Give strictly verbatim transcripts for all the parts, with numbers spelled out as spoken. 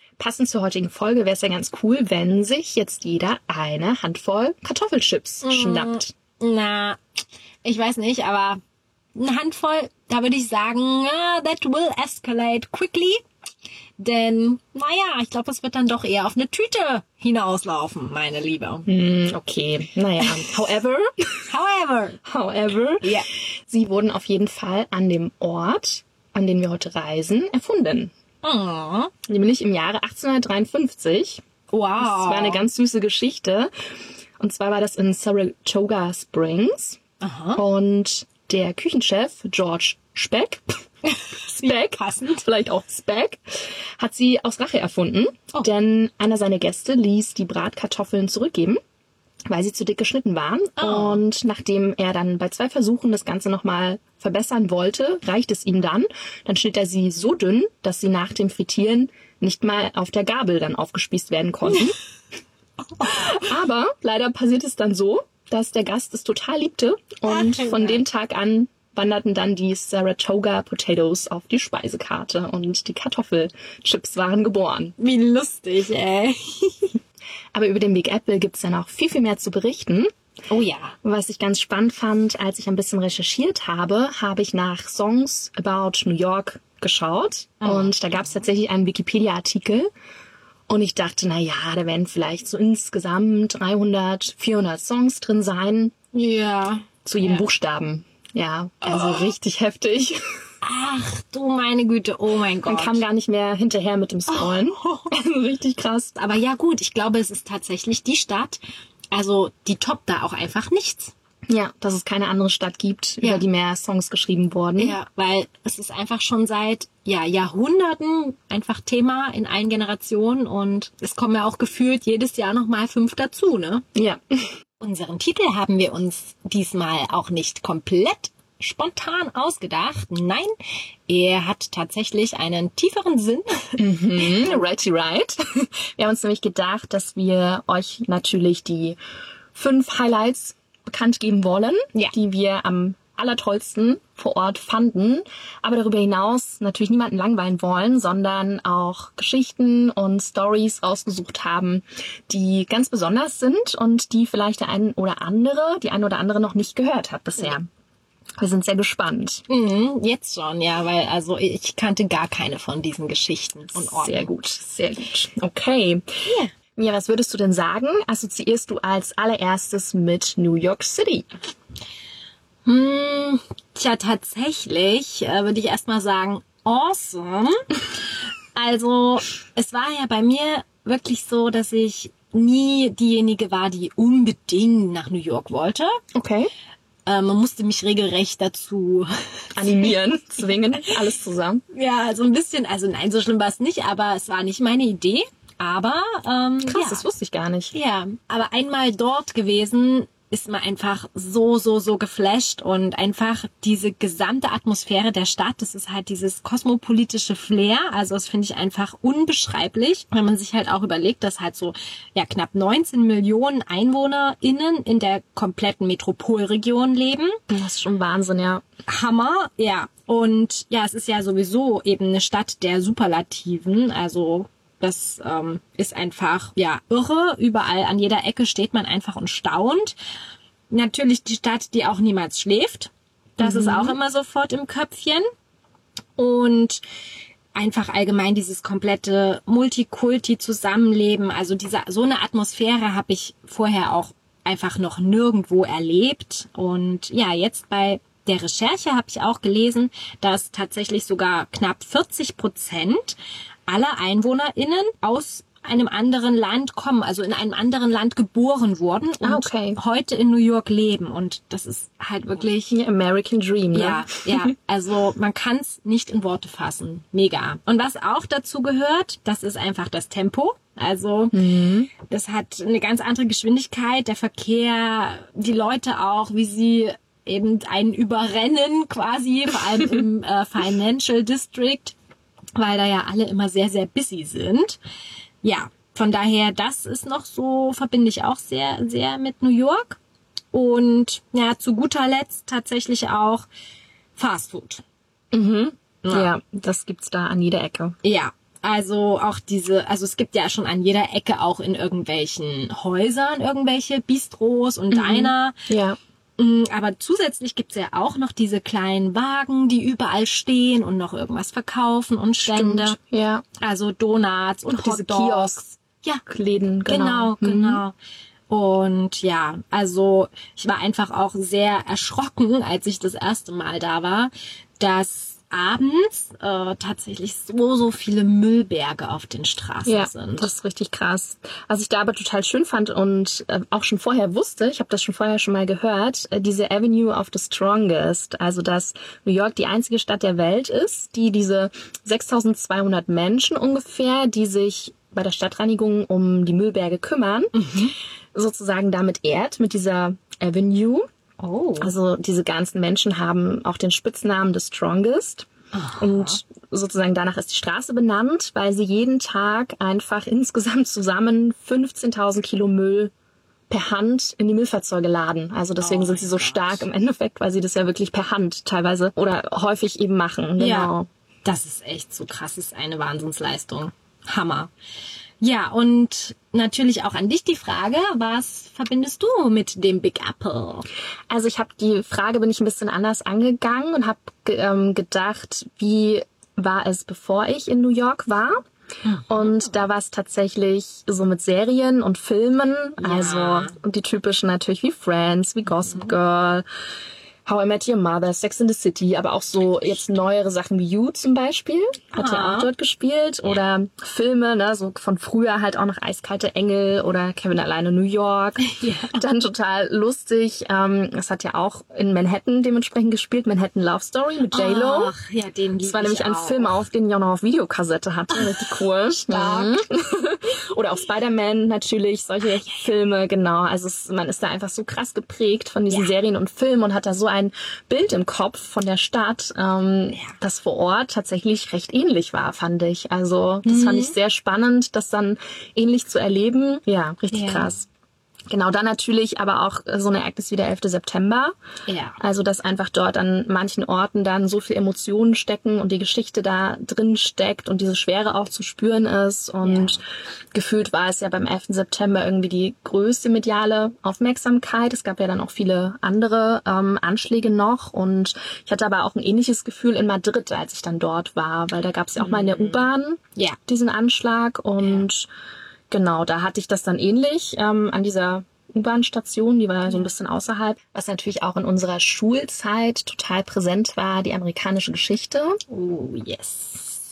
Passend zur heutigen Folge wäre es ja ganz cool, wenn sich jetzt jeder eine Handvoll Kartoffelchips mm, schnappt. Na, ich weiß nicht, aber eine Handvoll, da würde ich sagen, uh, that will escalate quickly. Denn, naja, ich glaube, es wird dann doch eher auf eine Tüte hinauslaufen, meine Liebe. Mm, okay, naja, however, however, however, yeah. Sie wurden auf jeden Fall an dem Ort, an den wir heute reisen, erfunden. Oh. Nämlich im Jahre achtzehnhundertdreiundfünfzig. Wow. Das war eine ganz süße Geschichte. Und zwar war das in Saratoga Springs. Aha. Und der Küchenchef George Speck, Speck, passend, vielleicht auch Speck, hat sie aus Rache erfunden. Oh. Denn einer seiner Gäste ließ die Bratkartoffeln zurückgeben, weil sie zu dick geschnitten waren. Oh. Und nachdem er dann bei zwei Versuchen das Ganze nochmal verbessern wollte, reicht es ihm dann. Dann schnitt er sie so dünn, dass sie nach dem Frittieren nicht mal auf der Gabel dann aufgespießt werden konnten. Aber leider passiert es dann so, dass der Gast es total liebte. Und Ach, von dem Tag an wanderten dann die Saratoga Potatoes auf die Speisekarte. Und die Kartoffelchips waren geboren. Wie lustig, ey. Aber über den Big Apple gibt's ja noch viel, viel mehr zu berichten. Oh ja. Was ich ganz spannend fand, als ich ein bisschen recherchiert habe, habe ich nach Songs about New York geschaut. Oh. Und da gab's tatsächlich einen Wikipedia-Artikel. Und ich dachte, na ja, da werden vielleicht so insgesamt dreihundert, vierhundert Songs drin sein. Ja. Zu jedem ja. Buchstaben. Ja, also oh. richtig heftig. Ach du meine Güte, oh mein Gott. Man kam gar nicht mehr hinterher mit dem Scrollen. Oh. Richtig krass. Aber ja gut, ich glaube, es ist tatsächlich die Stadt, also die toppt da auch einfach nichts. Ja, dass es keine andere Stadt gibt, ja. über die mehr Songs geschrieben wurden. Ja, weil es ist einfach schon seit ja Jahrhunderten einfach Thema in allen Generationen und es kommen ja auch gefühlt jedes Jahr nochmal fünf dazu, ne? Ja. Unseren Titel haben wir uns diesmal auch nicht komplett spontan ausgedacht. Nein, er hat tatsächlich einen tieferen Sinn. Mhm, righty right. Wir haben uns nämlich gedacht, dass wir euch natürlich die fünf Highlights bekannt geben wollen, ja. die wir am allertollsten vor Ort fanden, aber darüber hinaus natürlich niemanden langweilen wollen, sondern auch Geschichten und Stories rausgesucht haben, die ganz besonders sind und die vielleicht der ein oder andere, die ein oder andere noch nicht gehört hat bisher. Ja. Wir sind sehr gespannt. Mhm, jetzt schon, ja, weil also ich kannte gar keine von diesen Geschichten und Orten. Sehr gut, sehr gut. Okay. Ja. Mia, was würdest du denn sagen? Assoziierst du als allererstes mit New York City? Hm, tja, tatsächlich äh, würde ich erstmal sagen, awesome. Also, es war ja bei mir wirklich so, dass ich nie diejenige war, die unbedingt nach New York wollte. Okay. Äh, man musste mich regelrecht dazu animieren, zwingen, alles zusammen. Ja, so ein bisschen, also nein, so schlimm war es nicht, aber es war nicht meine Idee. Aber, ähm, krass, ja. das wusste ich gar nicht. Ja, aber einmal dort gewesen ist man einfach so, so, so geflasht und einfach diese gesamte Atmosphäre der Stadt, das ist halt dieses kosmopolitische Flair, also das finde ich einfach unbeschreiblich, wenn man sich halt auch überlegt, dass halt so ja knapp neunzehn Millionen EinwohnerInnen in der kompletten Metropolregion leben. Das ist schon Wahnsinn, ja. Hammer, ja. Und ja, es ist ja sowieso eben eine Stadt der Superlativen, also das ähm, ist einfach, ja, irre. Überall an jeder Ecke steht man einfach und staunt. Natürlich die Stadt, die auch niemals schläft. Das mhm. ist auch immer sofort im Köpfchen. Und einfach allgemein dieses komplette Multikulti-Zusammenleben. Also diese, so eine Atmosphäre habe ich vorher auch einfach noch nirgendwo erlebt. Und ja, jetzt bei der Recherche habe ich auch gelesen, dass tatsächlich sogar knapp vierzig Prozent aller EinwohnerInnen aus einem anderen Land kommen, also in einem anderen Land geboren wurden und ah, okay. heute in New York leben. Und das ist halt wirklich... American Dream, ne? Ja, ja. Also man kann es nicht in Worte fassen. Mega. Und was auch dazu gehört, das ist einfach das Tempo. Also mhm. das hat eine ganz andere Geschwindigkeit. Der Verkehr, die Leute auch, wie sie eben einen überrennen quasi, vor allem im äh, Financial District, weil da ja alle immer sehr, sehr busy sind. Ja, von daher, das ist noch so, verbinde ich auch sehr, sehr mit New York. Und ja, zu guter Letzt tatsächlich auch Fast Food. Mhm. Ja. ja, das gibt's da an jeder Ecke. Ja, Also auch diese, also es gibt ja schon an jeder Ecke auch in irgendwelchen Häusern irgendwelche Bistros und Diner. Ja. Aber zusätzlich gibt's ja auch noch diese kleinen Wagen, die überall stehen und noch irgendwas verkaufen und Stände. Stimmt, ja. Also Donuts und Auch diese Hotdogs. Kiosk. Ja, Läden, genau. genau, genau. Und ja, also ich war einfach auch sehr erschrocken, als ich das erste Mal da war, dass abends äh, tatsächlich so, so viele Müllberge auf den Straßen Ja, sind. das ist richtig krass. Was ich da aber total schön fand und äh, auch schon vorher wusste, ich habe das schon vorher schon mal gehört, äh, diese Avenue of the Strongest, also dass New York die einzige Stadt der Welt ist, die diese sechstausendzweihundert Menschen ungefähr, die sich bei der Stadtreinigung um die Müllberge kümmern, mhm. sozusagen damit ehrt, mit dieser Avenue. Oh. Also diese ganzen Menschen haben auch den Spitznamen The Strongest. Aha. Und sozusagen danach ist die Straße benannt, weil sie jeden Tag einfach insgesamt zusammen fünfzehntausend Kilo Müll per Hand in die Müllfahrzeuge laden. Also deswegen oh sind sie so Gott. stark im Endeffekt, weil sie das ja wirklich per Hand teilweise oder häufig eben machen. Genau. Ja, das ist echt so krass, das ist eine Wahnsinnsleistung. Hammer. Ja, und natürlich auch an dich die Frage, was verbindest du mit dem Big Apple? Also ich habe die Frage, bin ich ein bisschen anders angegangen und habe ähm, gedacht, wie war es, bevor ich in New York war? Und da war es tatsächlich so mit Serien und Filmen, ja. also und die typischen natürlich wie Friends, wie Gossip Girl, How I Met Your Mother, Sex in the City, aber auch so jetzt neuere Sachen wie You zum Beispiel, hat ja auch dort gespielt. Oder ja. Filme, ne, so von früher halt auch noch Eiskalte Engel oder Kevin alleine New York. Ja. Dann total lustig, ähm, das hat ja auch in Manhattan dementsprechend gespielt, Manhattan Love Story mit J-Lo. Ach, ja, den lieb Das war nämlich ich ein auch. Film auf, den ich auch noch auf Videokassette hatte. Richtig cool. Stark. Mhm. Oder auch Spider-Man natürlich, solche Filme, genau. Also es, man ist da einfach so krass geprägt von diesen ja. Serien und Filmen und hat da so ein Bild im Kopf von der Stadt, ähm, ja. das vor Ort tatsächlich recht ähnlich war, fand ich. Also das mhm. fand ich sehr spannend, das dann ähnlich zu erleben. Ja, richtig ja. krass. Genau, dann natürlich aber auch so ein Ereignis wie der elfte September. Ja. Also, dass einfach dort an manchen Orten dann so viel Emotionen stecken und die Geschichte da drin steckt und diese Schwere auch zu spüren ist. Und ja. gefühlt war es ja beim elften September irgendwie die größte mediale Aufmerksamkeit. Es gab ja dann auch viele andere ähm, Anschläge noch. Und ich hatte aber auch ein ähnliches Gefühl in Madrid, als ich dann dort war, weil da gab es ja auch mal in der U-Bahn ja. diesen Anschlag und ja. Genau, da hatte ich das dann ähnlich ähm, an dieser U-Bahn-Station, die war so ein bisschen außerhalb. Was natürlich auch in unserer Schulzeit total präsent war, die amerikanische Geschichte. Oh, yes.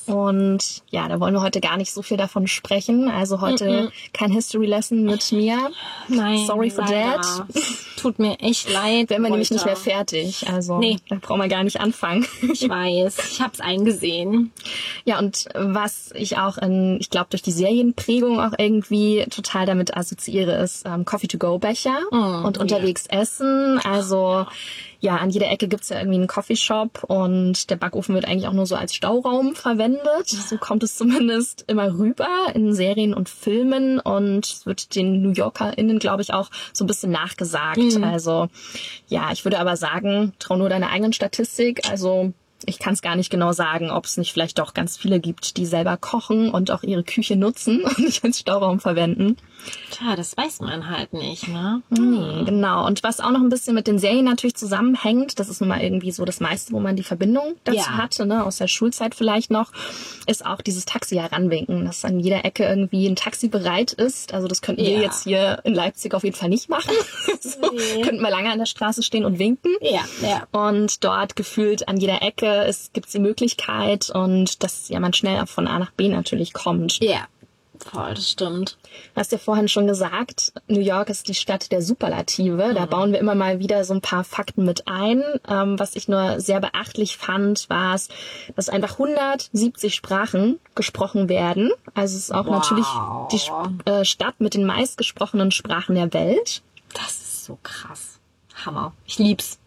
Und ja, da wollen wir heute gar nicht so viel davon sprechen. Also heute Mm-mm. kein History Lesson mit mir. Nein, sorry for leider. that. Tut mir echt leid. Wären wir heute. nämlich nicht mehr fertig. Also nee. da brauchen wir gar nicht anfangen. Ich weiß, ich hab's eingesehen. Ja, und was ich auch in, ich glaube, durch die Serienprägung auch irgendwie total damit assoziiere, ist ähm, Coffee-to-go-Becher mm, und unterwegs yeah. essen. Also ja, an jeder Ecke gibt's ja irgendwie einen Coffeeshop und der Backofen wird eigentlich auch nur so als Stauraum verwendet. So kommt es zumindest immer rüber in Serien und Filmen und es wird den New YorkerInnen, glaube ich, auch so ein bisschen nachgesagt. Mhm. Also ja, ich würde aber sagen, trau nur deiner eigenen Statistik. Also ich kann es gar nicht genau sagen, ob es nicht vielleicht doch ganz viele gibt, die selber kochen und auch ihre Küche nutzen und nicht als Stauraum verwenden. Tja, das weiß man halt nicht, ne? Nee, genau. Und was auch noch ein bisschen mit den Serien natürlich zusammenhängt, das ist nun mal irgendwie so das meiste, wo man die Verbindung dazu ja. hatte, ne, aus der Schulzeit vielleicht noch, ist auch dieses Taxi heranwinken, dass an jeder Ecke irgendwie ein Taxi bereit ist. Also das könnten ja. wir jetzt hier in Leipzig auf jeden Fall nicht machen. so, nee. Könnten wir lange an der Straße stehen und winken. Ja, ja. Und dort gefühlt an jeder Ecke es gibt die Möglichkeit und dass ja man schnell von A nach B natürlich kommt. Ja. Voll, das stimmt. Du hast ja vorhin schon gesagt, New York ist die Stadt der Superlative. Da mhm. bauen wir immer mal wieder so ein paar Fakten mit ein. Ähm, was ich nur sehr beachtlich fand, war es, dass einfach hundertsiebzig Sprachen gesprochen werden. Also es ist auch wow. natürlich die äh, Stadt mit den meistgesprochenen Sprachen der Welt. Das ist so krass. Hammer. Ich lieb's.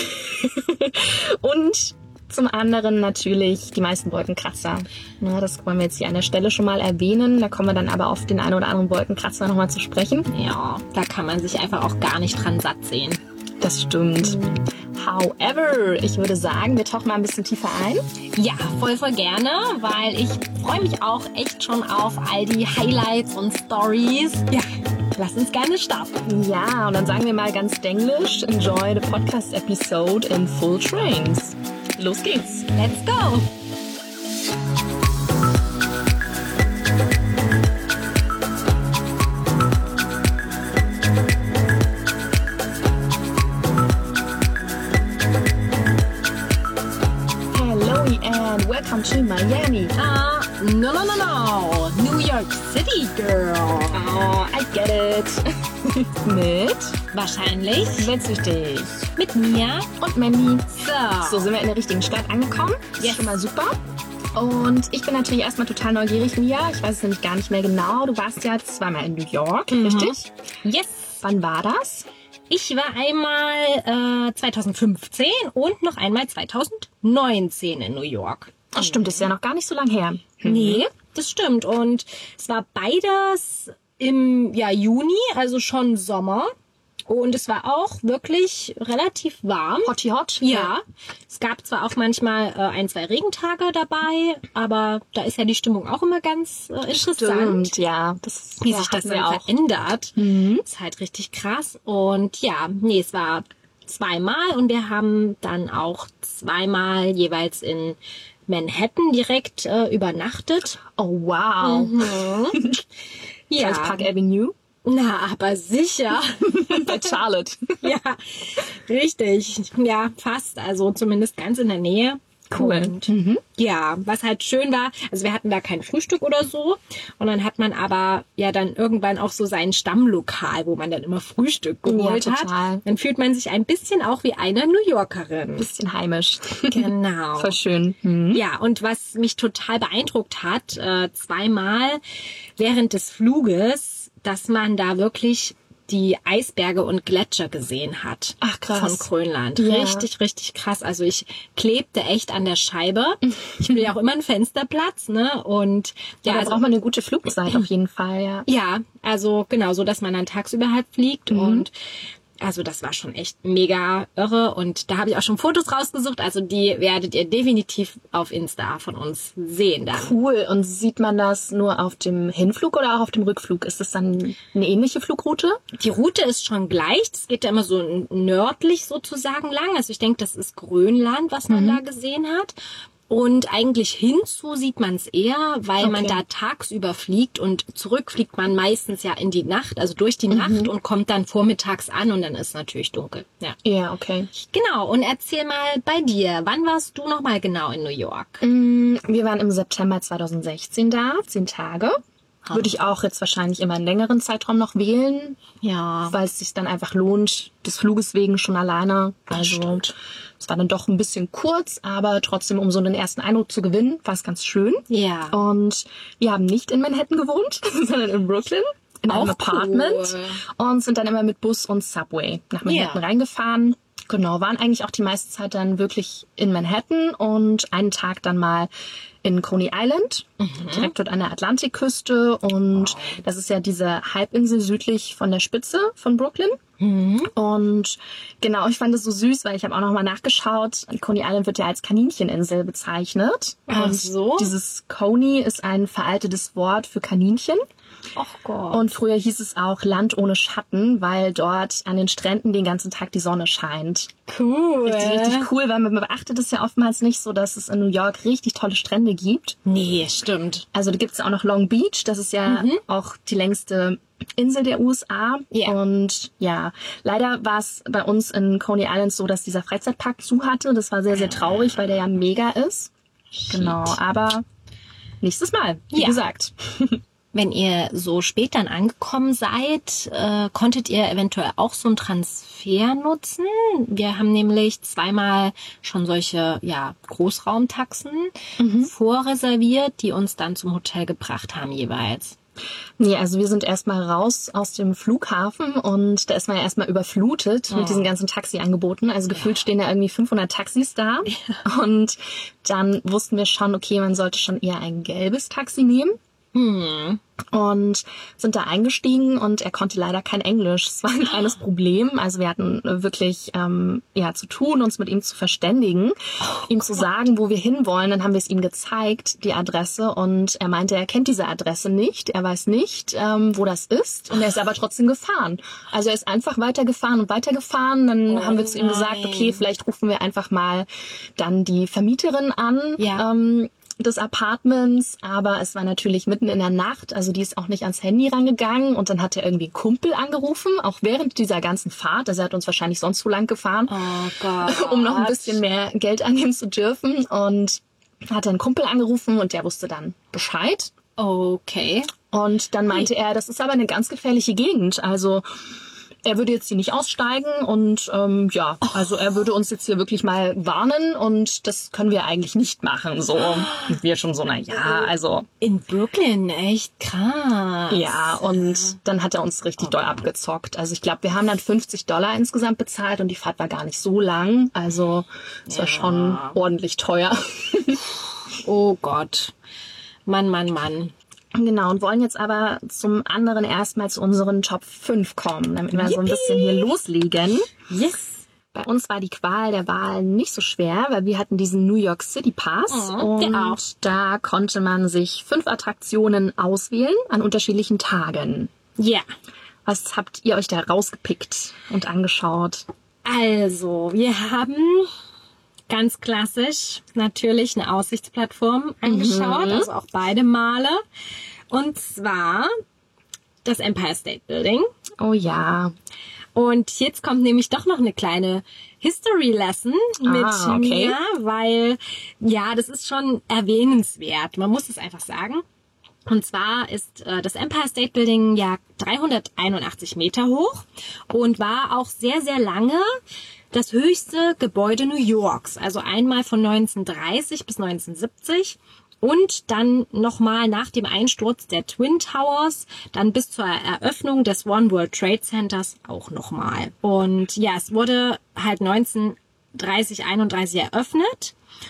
Und zum anderen natürlich die meisten Wolkenkratzer. Ja, das wollen wir jetzt hier an der Stelle schon mal erwähnen. Da kommen wir dann aber auf den einen oder anderen Wolkenkratzer nochmal zu sprechen. Ja, da kann man sich einfach auch gar nicht dran satt sehen. Das stimmt. However, ich würde sagen, wir tauchen mal ein bisschen tiefer ein. Ja, voll, voll gerne, weil ich freue mich auch echt schon auf all die Highlights und Stories. Ja, lass uns gerne starten. Ja, und dann sagen wir mal ganz denglisch, enjoy the podcast episode in full trains. Los geht's. Let's go. Welcome to Miami. Uh, no, no, no, no. New York City, girl. Oh, I get it. Mit? Wahrscheinlich. Witzig. Mit mir. Und Mandy. So. So sind wir in der richtigen Stadt angekommen. Das yes. ist schon mal super. Und ich bin natürlich erstmal total neugierig, Mia. Ich weiß es nämlich gar nicht mehr genau. Du warst ja zweimal in New York, mhm. richtig? Yes. Wann war das? Ich war einmal äh, zwanzig fünfzehn und noch einmal zwanzig neunzehn in New York. Ach stimmt, das ist ja noch gar nicht so lang her. Mhm. Nee, das stimmt. Und es war beides im ja, Juni, also schon Sommer. Und es war auch wirklich relativ warm. Hotty hot. Ja. Es gab zwar auch manchmal äh, ein, zwei Regentage dabei, aber da ist ja die Stimmung auch immer ganz äh, interessant. Stimmt, ja. Das, wie ja, sich das dann auch. verändert. Mhm. Ist halt richtig krass. Und ja, nee, es war zweimal und wir haben dann auch zweimal jeweils in Manhattan direkt äh, übernachtet. Oh, wow. Mhm. Ja. South Park Avenue. Na, aber sicher. Bei Charlotte. Ja, richtig. Ja, fast. Also zumindest ganz in der Nähe. Cool. Und mhm. ja, was halt schön war, also wir hatten da kein Frühstück oder so. Und dann hat man aber ja dann irgendwann auch so sein Stammlokal, wo man dann immer Frühstück geholt ja, total. hat. Dann fühlt man sich ein bisschen auch wie eine New Yorkerin. Bisschen heimisch. Genau. Voll schön. Mhm. Ja, und was mich total beeindruckt hat, äh, zweimal während des Fluges, dass man da wirklich die Eisberge und Gletscher gesehen hat. Ach, krass. Von Grönland. Ja. Richtig, richtig krass. Also ich klebte echt an der Scheibe. Ich will ja auch immer einen Fensterplatz, ne? Und ja, ja, da also, braucht man eine gute Flugzeit auf jeden Fall, ja. Ja, also genau, so dass man dann tagsüber halt fliegt Mhm. und also das war schon echt mega irre und da habe ich auch schon Fotos rausgesucht. Also die werdet ihr definitiv auf Insta von uns sehen dann. Cool. Und sieht man das nur auf dem Hinflug oder auch auf dem Rückflug? Ist das dann eine ähnliche Flugroute? Die Route ist schon gleich. Es geht ja immer so nördlich sozusagen lang. Also ich denke, das ist Grönland, was man mhm. da gesehen hat. Und eigentlich hinzu sieht man es eher, weil okay. man da tagsüber fliegt und zurück fliegt man meistens ja in die Nacht, also durch die mhm. Nacht und kommt dann vormittags an und dann ist natürlich dunkel. Ja, ja, okay. Genau, und erzähl mal bei dir, wann warst du nochmal genau in New York? Mm, wir waren im September zwanzig sechzehn da, zehn Tage. Würde ich auch jetzt wahrscheinlich immer einen längeren Zeitraum noch wählen. Ja. Weil es sich dann einfach lohnt, des Fluges wegen schon alleine. Also es war dann doch ein bisschen kurz, aber trotzdem, um so einen ersten Eindruck zu gewinnen, war es ganz schön. Ja. Und wir haben nicht in Manhattan gewohnt, sondern in Brooklyn. In auch einem Apartment. Cool. Und sind dann immer mit Bus und Subway nach Manhattan ja. reingefahren. Genau, waren eigentlich auch die meiste Zeit dann wirklich in Manhattan und einen Tag dann mal in Coney Island, mhm. direkt dort an der Atlantikküste. Und wow. das ist ja diese Halbinsel südlich von der Spitze von Brooklyn. Mhm. Und genau, ich fand es so süß, weil ich habe auch nochmal nachgeschaut. Coney Island wird ja als Kanincheninsel bezeichnet. Ach und so. Dieses Coney ist ein veraltetes Wort für Kaninchen. Ach Gott. Und früher hieß es auch Land ohne Schatten, weil dort an den Stränden den ganzen Tag die Sonne scheint. Cool. Richtig, richtig cool, weil man beachtet es ja oftmals nicht so, dass es in New York richtig tolle Strände gibt. Nee, stimmt. Also da gibt es auch noch Long Beach, das ist ja mhm. auch die längste Insel der U S A. Yeah. Und ja, leider war es bei uns in Coney Island so, dass dieser Freizeitpark zu hatte. Das war sehr, sehr traurig, weil der ja mega ist. Shit. Genau, aber nächstes Mal, wie ja. gesagt. Wenn ihr so spät dann angekommen seid, äh, konntet ihr eventuell auch so einen Transfer nutzen. Wir haben nämlich zweimal schon solche ja Großraumtaxen mhm. vorreserviert, die uns dann zum Hotel gebracht haben jeweils. Nee, also wir sind erstmal raus aus dem Flughafen und da ist man ja erstmal überflutet oh. mit diesen ganzen Taxiangeboten. Also gefühlt ja. stehen da irgendwie fünfhundert Taxis da. Ja. Und dann wussten wir schon, okay, man sollte schon eher ein gelbes Taxi nehmen. Hm. Und sind da eingestiegen und er konnte leider kein Englisch. Es war ein kleines Problem. Also wir hatten wirklich ähm, ja zu tun, uns mit ihm zu verständigen, oh, ihm Gott. zu sagen, wo wir hinwollen. Dann haben wir es ihm gezeigt, die Adresse. Und er meinte, er kennt diese Adresse nicht. Er weiß nicht, ähm, wo das ist. Und er ist aber trotzdem gefahren. Also er ist einfach weitergefahren und weitergefahren. Dann oh, haben wir zu ihm gesagt, okay, vielleicht rufen wir einfach mal dann die Vermieterin an. Ja. Ähm, des Apartments, aber es war natürlich mitten in der Nacht, also die ist auch nicht ans Handy rangegangen und dann hat er irgendwie einen Kumpel angerufen, auch während dieser ganzen Fahrt, also er hat uns wahrscheinlich sonst so lang gefahren, oh Gott. um noch ein bisschen mehr Geld angeben zu dürfen und hat einen Kumpel angerufen und der wusste dann Bescheid. Okay. Und dann meinte er, das ist aber eine ganz gefährliche Gegend, also er würde jetzt hier nicht aussteigen und ähm, ja, also er würde uns jetzt hier wirklich mal warnen und das können wir eigentlich nicht machen. So, und wir schon so, na ja, also in Brooklyn, echt krass. Ja, und dann hat er uns richtig oh. doll abgezockt. Also ich glaube, wir haben dann fünfzig Dollar insgesamt bezahlt und die Fahrt war gar nicht so lang. Also es ja. war schon ordentlich teuer. Oh Gott, Mann, Mann, Mann. Genau, und wollen jetzt aber zum anderen erstmal zu unseren Top fünf kommen, damit wir Yippie. so ein bisschen hier loslegen. Yes. Bei uns war die Qual der Wahl nicht so schwer, weil wir hatten diesen New York City Pass oh, und auch. da konnte man sich fünf Attraktionen auswählen an unterschiedlichen Tagen. Ja. Yeah. Was habt ihr euch da rausgepickt und angeschaut? Also, wir haben ganz klassisch natürlich eine Aussichtsplattform angeschaut, mhm. also auch beide Male. Und zwar das Empire State Building. Oh ja. Und jetzt kommt nämlich doch noch eine kleine History Lesson mit ah, okay. mir, weil ja, das ist schon erwähnenswert. Man muss es einfach sagen. Und zwar ist äh, das Empire State Building ja dreihunderteinundachtzig Meter hoch und war auch sehr, sehr lange das höchste Gebäude New Yorks. Also einmal von neunzehnhundertdreißig bis neunzehnhundertsiebzig und dann nochmal nach dem Einsturz der Twin Towers, dann bis zur Eröffnung des One World Trade Centers auch nochmal. Und ja, es wurde halt neunzehnhundertdreißig, einunddreißig eröffnet.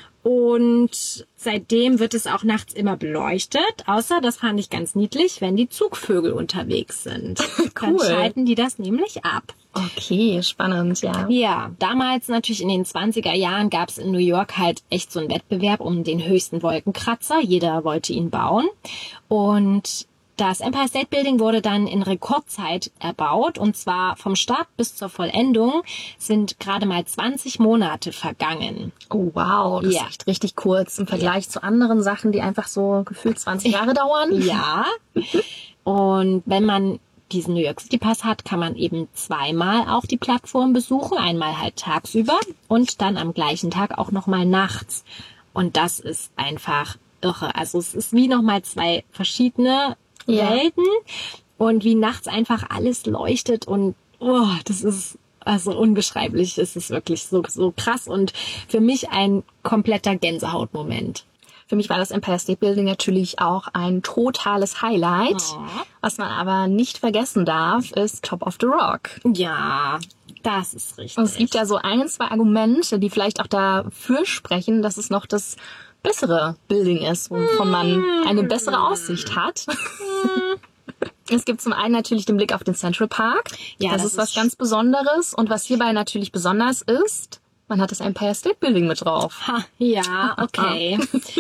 Und seitdem wird es auch nachts immer beleuchtet, außer, das fand ich ganz niedlich, wenn die Zugvögel unterwegs sind. Cool. Dann schalten die das nämlich ab. Okay, spannend, ja. Ja, damals natürlich in den zwanziger Jahren gab es in New York halt echt so einen Wettbewerb um den höchsten Wolkenkratzer. Jeder wollte ihn bauen. Und das Empire State Building wurde dann in Rekordzeit erbaut und zwar vom Start bis zur Vollendung sind gerade mal zwanzig Monate vergangen. Oh wow, das ja. ist echt richtig kurz im Vergleich ja. zu anderen Sachen, die einfach so gefühlt zwanzig Jahre dauern. Ja, und wenn man diesen New York City Pass hat, kann man eben zweimal auch die Plattform besuchen, einmal halt tagsüber und dann am gleichen Tag auch nochmal nachts. Und das ist einfach irre. Also es ist wie nochmal zwei verschiedene Ja. Welten und wie nachts einfach alles leuchtet und oh, das ist also unbeschreiblich. Es ist wirklich so so krass und für mich ein kompletter Gänsehautmoment. Für mich war das Empire State Building natürlich auch ein totales Highlight. Oh. Was man aber nicht vergessen darf, ist Top of the Rock. Ja, das ist richtig. Und es gibt ja so ein, zwei Argumente, die vielleicht auch dafür sprechen, dass es noch das bessere Building ist, wovon man eine bessere Aussicht hat. Es gibt zum einen natürlich den Blick auf den Central Park. Ja, das, das ist was ist ganz Besonderes. Und was hierbei natürlich besonders ist, man hat das Empire State Building mit drauf. Ha, ja, okay.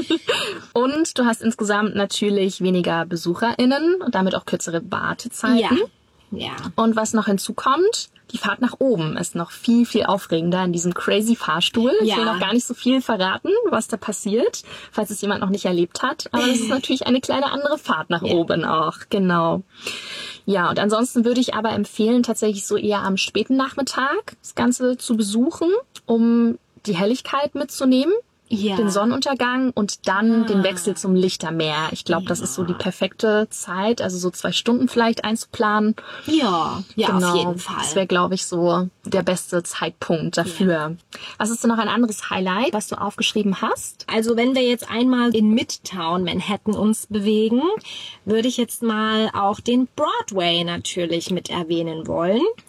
Und du hast insgesamt natürlich weniger BesucherInnen und damit auch kürzere Wartezeiten. Ja. Ja. Und was noch hinzukommt, die Fahrt nach oben ist noch viel, viel aufregender in diesem crazy Fahrstuhl. Ja. Ich will noch gar nicht so viel verraten, was da passiert, falls es jemand noch nicht erlebt hat. Aber es ist natürlich eine kleine andere Fahrt nach ja. oben auch, genau. Ja, und ansonsten würde ich aber empfehlen, tatsächlich so eher am späten Nachmittag das Ganze zu besuchen, um die Helligkeit mitzunehmen. Ja. Den Sonnenuntergang und dann ah. den Wechsel zum Lichtermeer. Ich glaube, ja. das ist so die perfekte Zeit, also so zwei Stunden vielleicht einzuplanen. Ja, ja, genau. auf jeden Fall. Das wäre, glaube ich, so der beste Zeitpunkt dafür. Ja. Was ist denn noch ein anderes Highlight, was du aufgeschrieben hast? Also wenn wir jetzt einmal in Midtown Manhattan uns bewegen, würde ich jetzt mal auch den Broadway natürlich mit erwähnen wollen.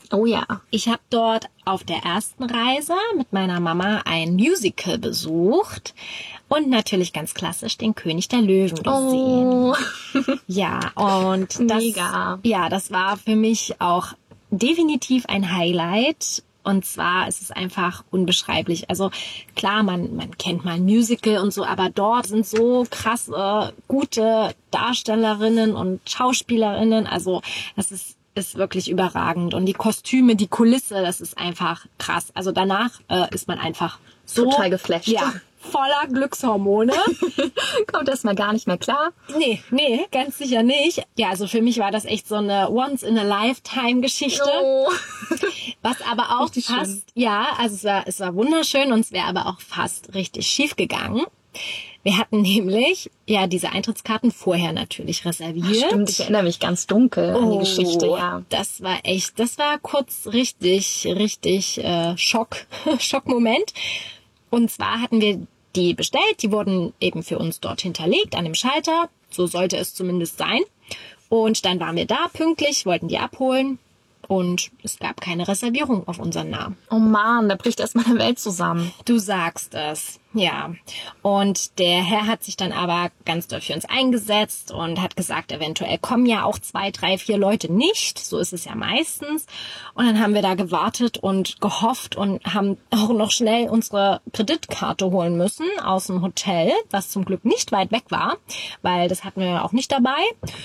Oh ja. Ich habe dort auf der ersten Reise mit meiner Mama ein Musical besucht und natürlich ganz klassisch den König der Löwen gesehen. Oh. Ja, und das, Mega. ja, das war für mich auch definitiv ein Highlight. Und zwar ist es einfach unbeschreiblich. Also klar, man, man kennt mal ein Musical und so, aber dort sind so krasse, gute Darstellerinnen und Schauspielerinnen. Also das ist, ist wirklich überragend. Und die Kostüme, die Kulisse, das ist einfach krass. Also danach äh, ist man einfach so... Total geflasht. Ja, voller Glückshormone. Kommt erst mal gar nicht mehr klar. Nee, nee, ganz sicher nicht. Ja, also für mich war das echt so eine Once-in-a-Lifetime-Geschichte. Oh. Was aber auch Richtig fast, schön. ja, also es war, es war wunderschön und es wäre aber auch fast richtig schief gegangen. Wir hatten nämlich, ja, diese Eintrittskarten vorher natürlich reserviert. Stimmt, ich erinnere mich ganz dunkel an die Oh, Geschichte, ja. Das war echt, das war kurz richtig, richtig äh, Schock, Schockmoment. Und zwar hatten wir die bestellt, die wurden eben für uns dort hinterlegt an dem Schalter. So sollte es zumindest sein. Und dann waren wir da pünktlich, wollten die abholen und es gab keine Reservierung auf unseren Namen. Oh Mann, da bricht erst meine Welt zusammen. Du sagst es, ja. Und der Herr hat sich dann aber ganz doll für uns eingesetzt und hat gesagt, eventuell kommen ja auch zwei, drei, vier Leute nicht. So ist es ja meistens. Und dann haben wir da gewartet und gehofft und haben auch noch schnell unsere Kreditkarte holen müssen aus dem Hotel, was zum Glück nicht weit weg war, weil das hatten wir auch nicht dabei.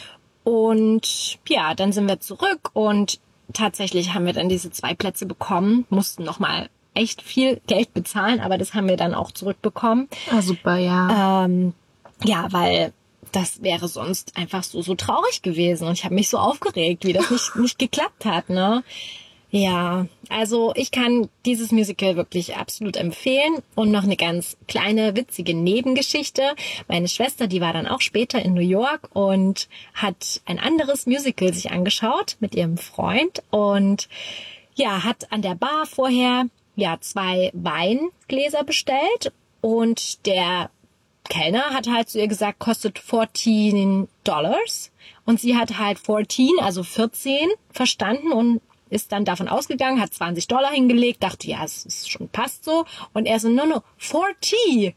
Und ja, dann sind wir zurück und tatsächlich haben wir dann diese zwei Plätze bekommen, mussten nochmal echt viel Geld bezahlen, aber das haben wir dann auch zurückbekommen. Ah, super, ja. Ähm, ja, weil das wäre sonst einfach so so traurig gewesen und ich habe mich so aufgeregt, wie das nicht nicht geklappt hat, ne? Ja, also ich kann dieses Musical wirklich absolut empfehlen. Und noch eine ganz kleine, witzige Nebengeschichte. Meine Schwester, die war dann auch später in New York und hat ein anderes Musical sich angeschaut mit ihrem Freund und ja, hat an der Bar vorher ja zwei Weingläser bestellt und der Kellner hat halt zu ihr gesagt, kostet vierzehn Dollars und sie hat halt vierzehn, also vierzehn verstanden und ist dann davon ausgegangen, hat zwanzig Dollar hingelegt, dachte, ja, es ist schon passt so. Und er so, no, no, vierzig.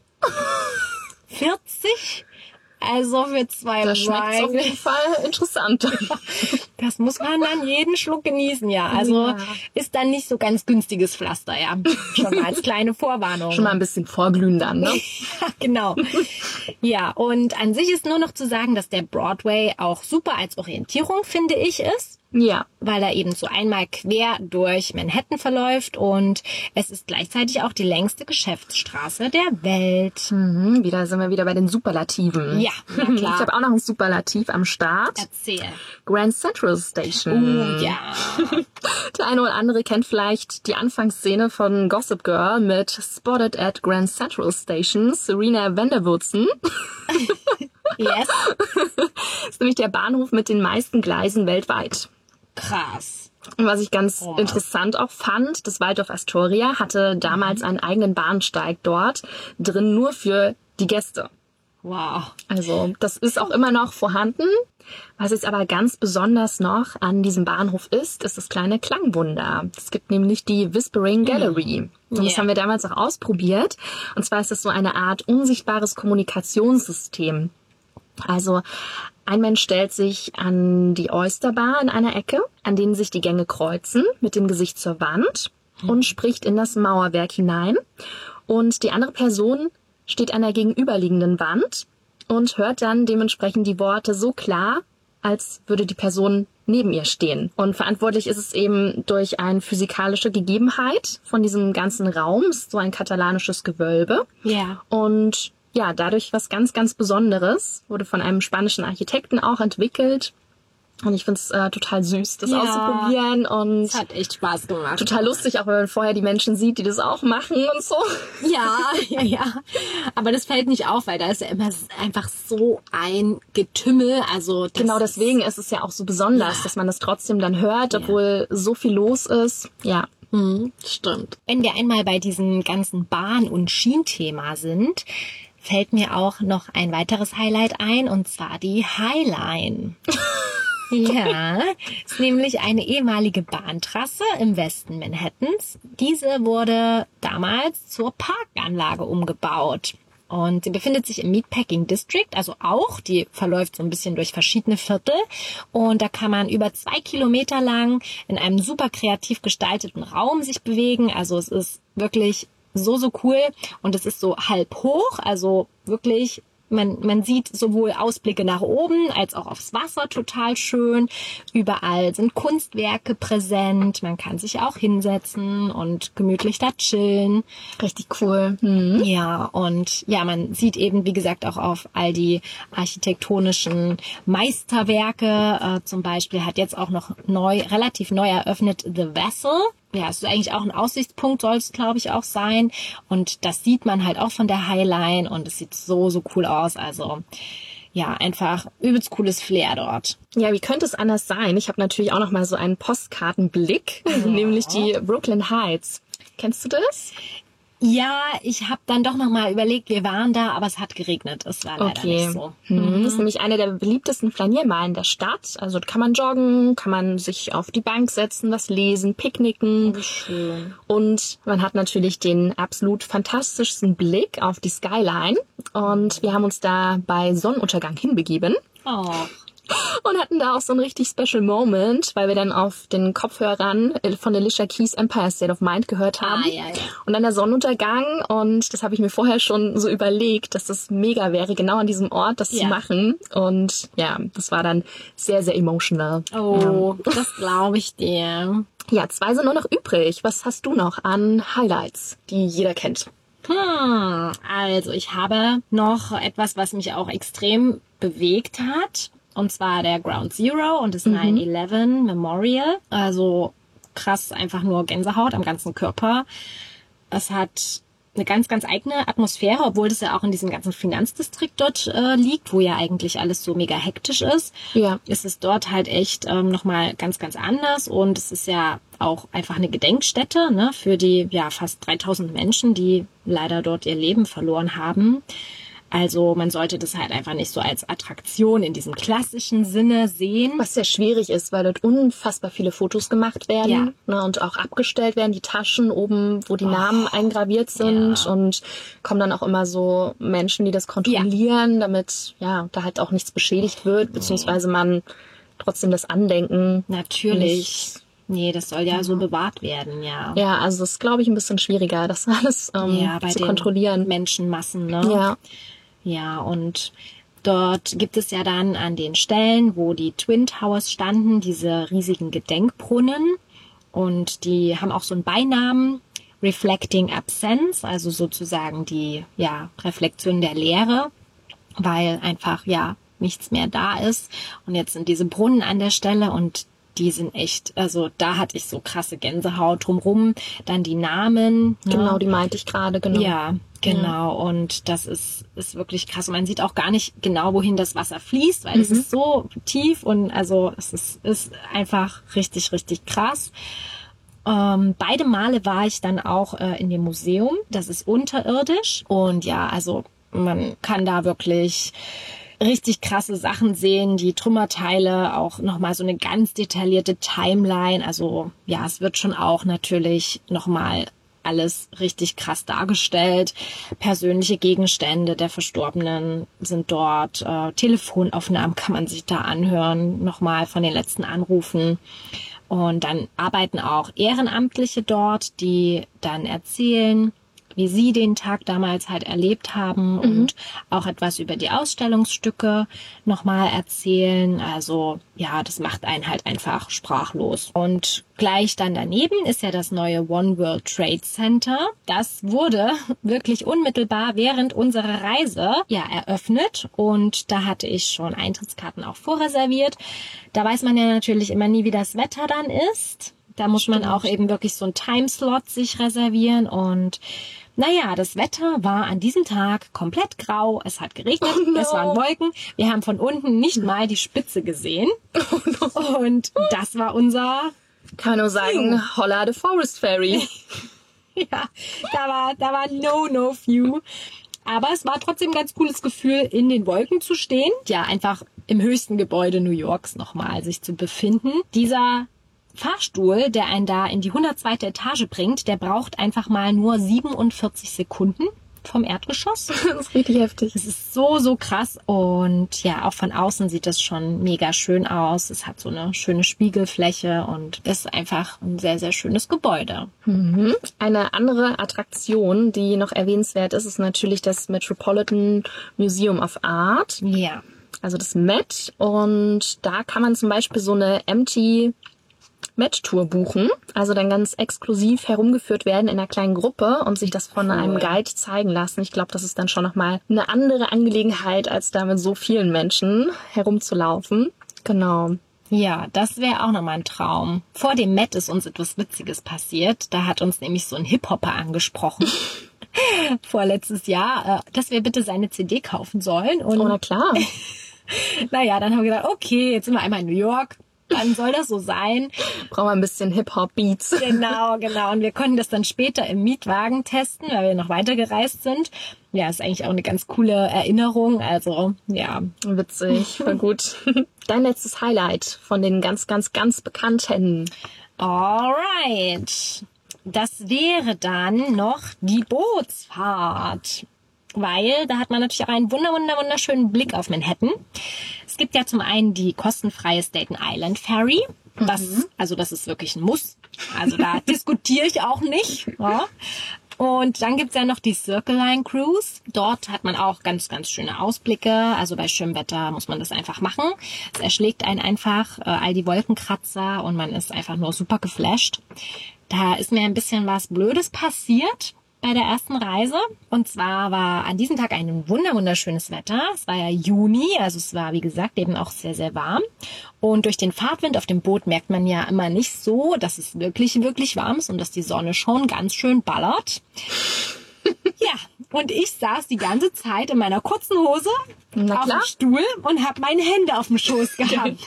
vierzig? Also für zwei Das schmeckt auf Weine. jeden Fall interessant. Das muss man dann jeden Schluck genießen, ja. Also Ja. ist dann nicht so ganz günstiges Pflaster, ja. Schon mal als kleine Vorwarnung. Schon mal ein bisschen vorglühen dann, ne? Genau. Ja, und an sich ist nur noch zu sagen, dass der Broadway auch super als Orientierung, finde ich, ist. Ja. Weil er eben so einmal quer durch Manhattan verläuft und es ist gleichzeitig auch die längste Geschäftsstraße der Welt. Mhm, wieder sind wir wieder bei den Superlativen. Ja, na klar. Ich habe auch noch ein Superlativ am Start. Erzähl. Grand Central Station. Oh ja. Der eine oder andere kennt vielleicht die Anfangsszene von Gossip Girl mit Spotted at Grand Central Station, Serena Vanderwoodson. Yes. Das ist nämlich der Bahnhof mit den meisten Gleisen weltweit. Krass. Und was ich ganz Oh. interessant auch fand, das Waldorf Astoria hatte damals einen eigenen Bahnsteig dort drin, nur für die Gäste. Wow. Also das ist auch immer noch vorhanden. Was jetzt aber ganz besonders noch an diesem Bahnhof ist, ist das kleine Klangwunder. Es gibt nämlich die Whispering Gallery. Und das Yeah. haben wir damals auch ausprobiert. Und zwar ist das so eine Art unsichtbares Kommunikationssystem. Also ein Mensch stellt sich an die Oysterbar in einer Ecke, an denen sich die Gänge kreuzen, mit dem Gesicht zur Wand und spricht in das Mauerwerk hinein. Und die andere Person steht an der gegenüberliegenden Wand und hört dann dementsprechend die Worte so klar, als würde die Person neben ihr stehen. Und verantwortlich ist es eben durch eine physikalische Gegebenheit von diesem ganzen Raum. Es ist so ein katalanisches Gewölbe. Ja. Und ja, dadurch was ganz, ganz Besonderes. Wurde von einem spanischen Architekten auch entwickelt. Und ich finde es äh, total süß, das Ja. auszuprobieren. Und Es hat echt Spaß gemacht. total lustig, auch wenn man vorher die Menschen sieht, die das auch machen und so. Ja, ja, ja. Aber das fällt nicht auf, weil da ist ja immer einfach so ein Getümmel. Also das Genau deswegen ist es ja auch so besonders, Ja. dass man das trotzdem dann hört, obwohl so viel los ist. Ja. Mhm, stimmt. Wenn wir einmal bei diesem ganzen Bahn- und Schienenthema sind, fällt mir auch noch ein weiteres Highlight ein, und zwar die Highline. Ja, ist nämlich eine ehemalige Bahntrasse im Westen Manhattans. Diese wurde damals zur Parkanlage umgebaut. Und sie befindet sich im Meatpacking District, also auch, die verläuft so ein bisschen durch verschiedene Viertel. Und da kann man über zwei Kilometer lang in einem super kreativ gestalteten Raum sich bewegen. Also es ist wirklich so, so cool. Und es ist so halb hoch, also wirklich... Man, man sieht sowohl Ausblicke nach oben als auch aufs Wasser total schön. Überall sind Kunstwerke präsent. Man kann sich auch hinsetzen und gemütlich da chillen. Richtig cool. Mhm. Ja, und ja, man sieht eben, wie gesagt, auch auf all die architektonischen Meisterwerke. Äh, zum Beispiel hat jetzt auch noch neu, relativ neu eröffnet The Vessel. Ja, es ist eigentlich auch ein Aussichtspunkt, soll es, glaube ich, auch sein. Und das sieht man halt auch von der Highline und es sieht so, so cool aus. Also ja, einfach übelst cooles Flair dort. Ja, wie könnte es anders sein? Ich habe natürlich auch noch mal so einen Postkartenblick, ja. Nämlich die Brooklyn Heights. Kennst du das? Ja, ich habe dann doch noch mal überlegt, wir waren da, aber es hat geregnet. Es war leider okay. nicht so. Mhm. Das ist nämlich eine der beliebtesten Flaniermeilen der Stadt. Also kann man joggen, kann man sich auf die Bank setzen, was lesen, picknicken. Oh, schön. Und man hat natürlich den absolut fantastischsten Blick auf die Skyline. Und wir haben uns da bei Sonnenuntergang hinbegeben. Oh. Und hatten da auch so einen richtig special Moment, weil wir dann auf den Kopfhörern von Alicia Keys Empire State of Mind gehört haben. Ah, ja, ja. Und dann der Sonnenuntergang. Und das habe ich mir vorher schon so überlegt, dass das mega wäre, genau an diesem Ort das ja. zu machen. Und ja, das war dann sehr, sehr emotional. Oh, ja. Das glaube ich dir. Ja, zwei sind nur noch übrig. Was hast du noch an Highlights, die jeder kennt? Hm, also ich habe noch etwas, was mich auch extrem bewegt hat. Und zwar der Ground Zero und das mhm. nine eleven Memorial. Also krass, einfach nur Gänsehaut am ganzen Körper. Es hat eine ganz, ganz eigene Atmosphäre, obwohl das ja auch in diesem ganzen Finanzdistrikt dort äh, liegt, wo ja eigentlich alles so mega hektisch ist. Ja. Ist es dort halt echt ähm, nochmal ganz, ganz anders. Und es ist ja auch einfach eine Gedenkstätte, ne, für die ja fast dreitausend Menschen, die leider dort ihr Leben verloren haben. Also man sollte das halt einfach nicht so als Attraktion in diesem klassischen Sinne sehen. Was sehr schwierig ist, weil dort unfassbar viele Fotos gemacht werden ja. ne, und auch abgestellt werden, die Taschen oben, wo die oh. Namen eingraviert sind ja. und kommen dann auch immer so Menschen, die das kontrollieren, ja. damit ja da halt auch nichts beschädigt wird, beziehungsweise man trotzdem das Andenken natürlich nicht Nee, das soll ja mhm. so bewahrt werden, ja. Ja, also das ist, glaube ich, ein bisschen schwieriger, das alles ähm, ja, bei zu den kontrollieren. Menschenmassen, ne? Ja. Ja, und dort gibt es ja dann an den Stellen, wo die Twin Towers standen, diese riesigen Gedenkbrunnen. Und die haben auch so einen Beinamen, Reflecting Absence, also sozusagen die ja Reflexion der Leere, weil einfach ja nichts mehr da ist. Und jetzt sind diese Brunnen an der Stelle und die sind echt, also da hatte ich so krasse Gänsehaut drumrum. Dann die Namen. Genau, ja. die meinte ich gerade, genau. Ja, genau. Ja. Und das ist, ist wirklich krass. Und man sieht auch gar nicht genau, wohin das Wasser fließt, weil mhm. es ist so tief und also es ist, ist einfach richtig, richtig krass. Ähm, beide Male war ich dann auch äh, in dem Museum. Das ist unterirdisch. Und ja, also man kann da wirklich richtig krasse Sachen sehen, die Trümmerteile, auch nochmal so eine ganz detaillierte Timeline. Also ja, es wird schon auch natürlich nochmal alles richtig krass dargestellt. Persönliche Gegenstände der Verstorbenen sind dort. Äh, Telefonaufnahmen kann man sich da anhören, nochmal von den letzten Anrufen. Und dann arbeiten auch Ehrenamtliche dort, die dann erzählen, wie sie den Tag damals halt erlebt haben mhm. und auch etwas über die Ausstellungsstücke nochmal erzählen. Also ja, das macht einen halt einfach sprachlos. Und gleich dann daneben ist ja das neue One World Trade Center. Das wurde wirklich unmittelbar während unserer Reise ja eröffnet und da hatte ich schon Eintrittskarten auch vorreserviert. Da weiß man ja natürlich immer nie, wie das Wetter dann ist. Da muss Stimmt. man auch eben wirklich so einen Timeslot sich reservieren und naja, das Wetter war an diesem Tag komplett grau. Es hat geregnet, oh no. es waren Wolken. Wir haben von unten nicht mal die Spitze gesehen. Oh no. Und das war unser... Kann nur sagen, holla the Forest Fairy. Ja, da war, da war no, no view. Aber es war trotzdem ein ganz cooles Gefühl, in den Wolken zu stehen. Ja, einfach im höchsten Gebäude New Yorks nochmal sich zu befinden. Dieser Fahrstuhl, der einen da in die hundertzweite Etage bringt, der braucht einfach mal nur siebenundvierzig Sekunden vom Erdgeschoss. Das ist richtig heftig. Das ist so, so krass. Und ja, auch von außen sieht das schon mega schön aus. Es hat so eine schöne Spiegelfläche und ist einfach ein sehr, sehr schönes Gebäude. Mhm. Eine andere Attraktion, die noch erwähnenswert ist, ist natürlich das Metropolitan Museum of Art. Ja. Also das Met. Und da kann man zum Beispiel so eine Empty Met-Tour buchen, also dann ganz exklusiv herumgeführt werden in einer kleinen Gruppe und sich das von cool. einem Guide zeigen lassen. Ich glaube, das ist dann schon nochmal eine andere Angelegenheit, als da mit so vielen Menschen herumzulaufen. Genau. Ja, das wäre auch nochmal ein Traum. Vor dem Met ist uns etwas Witziges passiert. Da hat uns nämlich so ein Hip-Hopper angesprochen. Vorletztes Jahr, dass wir bitte seine C D kaufen sollen. Und oh, na klar. Naja, dann haben wir gedacht, okay, jetzt sind wir einmal in New York. Dann soll das so sein. Brauchen wir ein bisschen Hip-Hop-Beats. Genau, genau. Und wir konnten das dann später im Mietwagen testen, weil wir noch weiter gereist sind. Ja, ist eigentlich auch eine ganz coole Erinnerung. Also, ja. Witzig, voll gut. Dein letztes Highlight von den ganz, ganz, ganz Bekannten. Alright. Das wäre dann noch die Bootsfahrt. Weil da hat man natürlich auch einen wunder, wunder, wunderschönen Blick auf Manhattan. Es gibt ja zum einen die kostenfreie Staten Island Ferry. Das, mhm. Also das ist wirklich ein Muss. Also da diskutiere ich auch nicht. Ja. Und dann gibt's ja noch die Circle Line Cruise. Dort hat man auch ganz, ganz schöne Ausblicke. Also bei schönem Wetter muss man das einfach machen. Es erschlägt einen einfach, äh, all die Wolkenkratzer und man ist einfach nur super geflasht. Da ist mir ein bisschen was Blödes passiert bei der ersten Reise. Und zwar war an diesem Tag ein wunder wunderschönes Wetter. Es war ja Juni, also es war, wie gesagt, eben auch sehr, sehr warm. Und durch den Fahrtwind auf dem Boot merkt man ja immer nicht so, dass es wirklich, wirklich warm ist und dass die Sonne schon ganz schön ballert. Ja, und ich saß die ganze Zeit in meiner kurzen Hose auf dem Stuhl und habe meine Hände auf dem Schoß gehabt.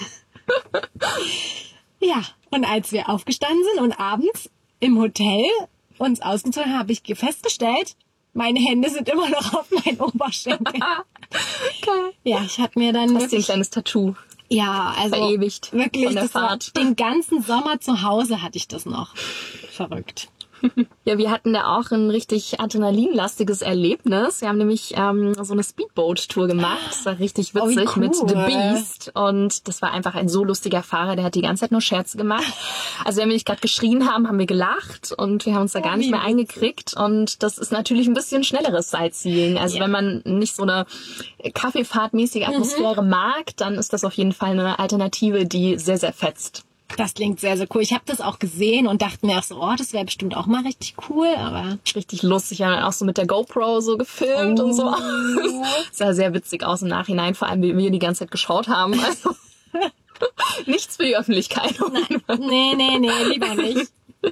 Ja, und als wir aufgestanden sind und abends im Hotel uns ausgezogen haben, habe ich festgestellt, meine Hände sind immer noch auf meinen Oberschenkeln. Okay. Ja, ich hatte mir dann... Das ist ein kleines Tattoo. Ja, also verewigt wirklich, von der das Fahrt. War, den ganzen Sommer zu Hause hatte ich das noch. Verrückt. Ja, wir hatten da auch ein richtig adrenalinlastiges Erlebnis. Wir haben nämlich ähm, so eine Speedboat-Tour gemacht. Das war richtig witzig oh, cool. mit The Beast. Und das war einfach ein so lustiger Fahrer, der hat die ganze Zeit nur Scherze gemacht. Also wenn wir nicht gerade geschrien haben, haben wir gelacht und wir haben uns da gar nicht mehr eingekriegt. Und das ist natürlich ein bisschen schnelleres Sightseeing. Also yeah. wenn man nicht so eine Kaffeefahrtmäßige Atmosphäre mhm. mag, dann ist das auf jeden Fall eine Alternative, die sehr, sehr fetzt. Das klingt sehr, sehr cool. Ich habe das auch gesehen und dachte mir auch so, oh, das wäre bestimmt auch mal richtig cool, aber... Richtig lustig. Wir haben dann auch so mit der GoPro so gefilmt oh. und so. Das sah sehr witzig aus im Nachhinein, vor allem, wie wir die ganze Zeit geschaut haben. Also nichts für die Öffentlichkeit. Nein. Nee, nee, nee, lieber nicht.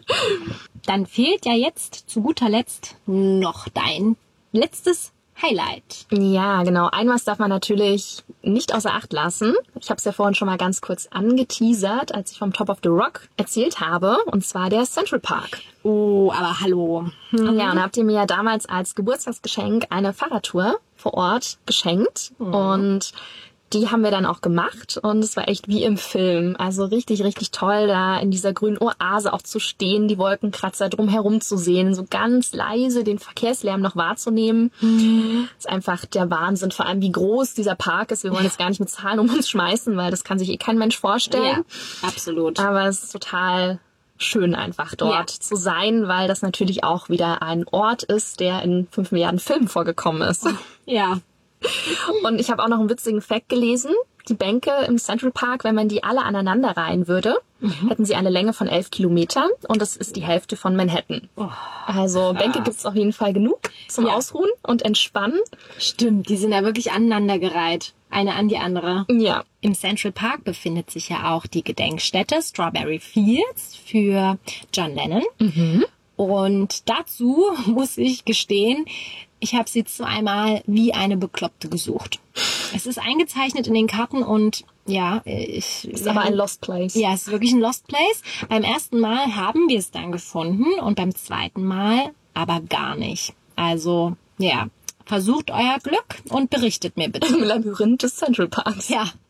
Dann fehlt ja jetzt zu guter Letzt noch dein letztes Highlight. Ja, genau. Ein was darf man natürlich nicht außer Acht lassen. Ich habe es ja vorhin schon mal ganz kurz angeteasert, als ich vom Top of the Rock erzählt habe. Und zwar der Central Park. Oh, aber hallo. Mhm. Ja, und habt ihr mir ja damals als Geburtstagsgeschenk eine Fahrradtour vor Ort geschenkt. Mhm. Und die haben wir dann auch gemacht und es war echt wie im Film. Also richtig, richtig toll, da in dieser grünen Oase auch zu stehen, die Wolkenkratzer drumherum zu sehen, so ganz leise den Verkehrslärm noch wahrzunehmen. Mhm. Das ist einfach der Wahnsinn, vor allem wie groß dieser Park ist. Wir wollen jetzt gar nicht mit Zahlen um uns schmeißen, weil das kann sich eh kein Mensch vorstellen. Ja, absolut. Aber es ist total schön einfach dort ja. zu sein, weil das natürlich auch wieder ein Ort ist, der in fünf Milliarden Filmen vorgekommen ist. Ja. Und ich habe auch noch einen witzigen Fact gelesen. Die Bänke im Central Park, wenn man die alle aneinander reihen würde, mhm. hätten sie eine Länge von elf Kilometern und das ist die Hälfte von Manhattan. Oh, also krass. Bänke gibt's auf jeden Fall genug zum ja. Ausruhen und Entspannen. Stimmt, die sind ja wirklich aneinandergereiht. Eine an die andere. Ja. Im Central Park befindet sich ja auch die Gedenkstätte Strawberry Fields für John Lennon. Mhm. Und dazu muss ich gestehen, ich habe sie zweimal wie eine Bekloppte gesucht. Es ist eingezeichnet in den Karten und ja, ich... Ist aber ein Lost Place. Ja, es ist wirklich ein Lost Place. Beim ersten Mal haben wir es dann gefunden und beim zweiten Mal aber gar nicht. Also, ja, versucht euer Glück und berichtet mir bitte. Im Labyrinth des Central Parks. Ja,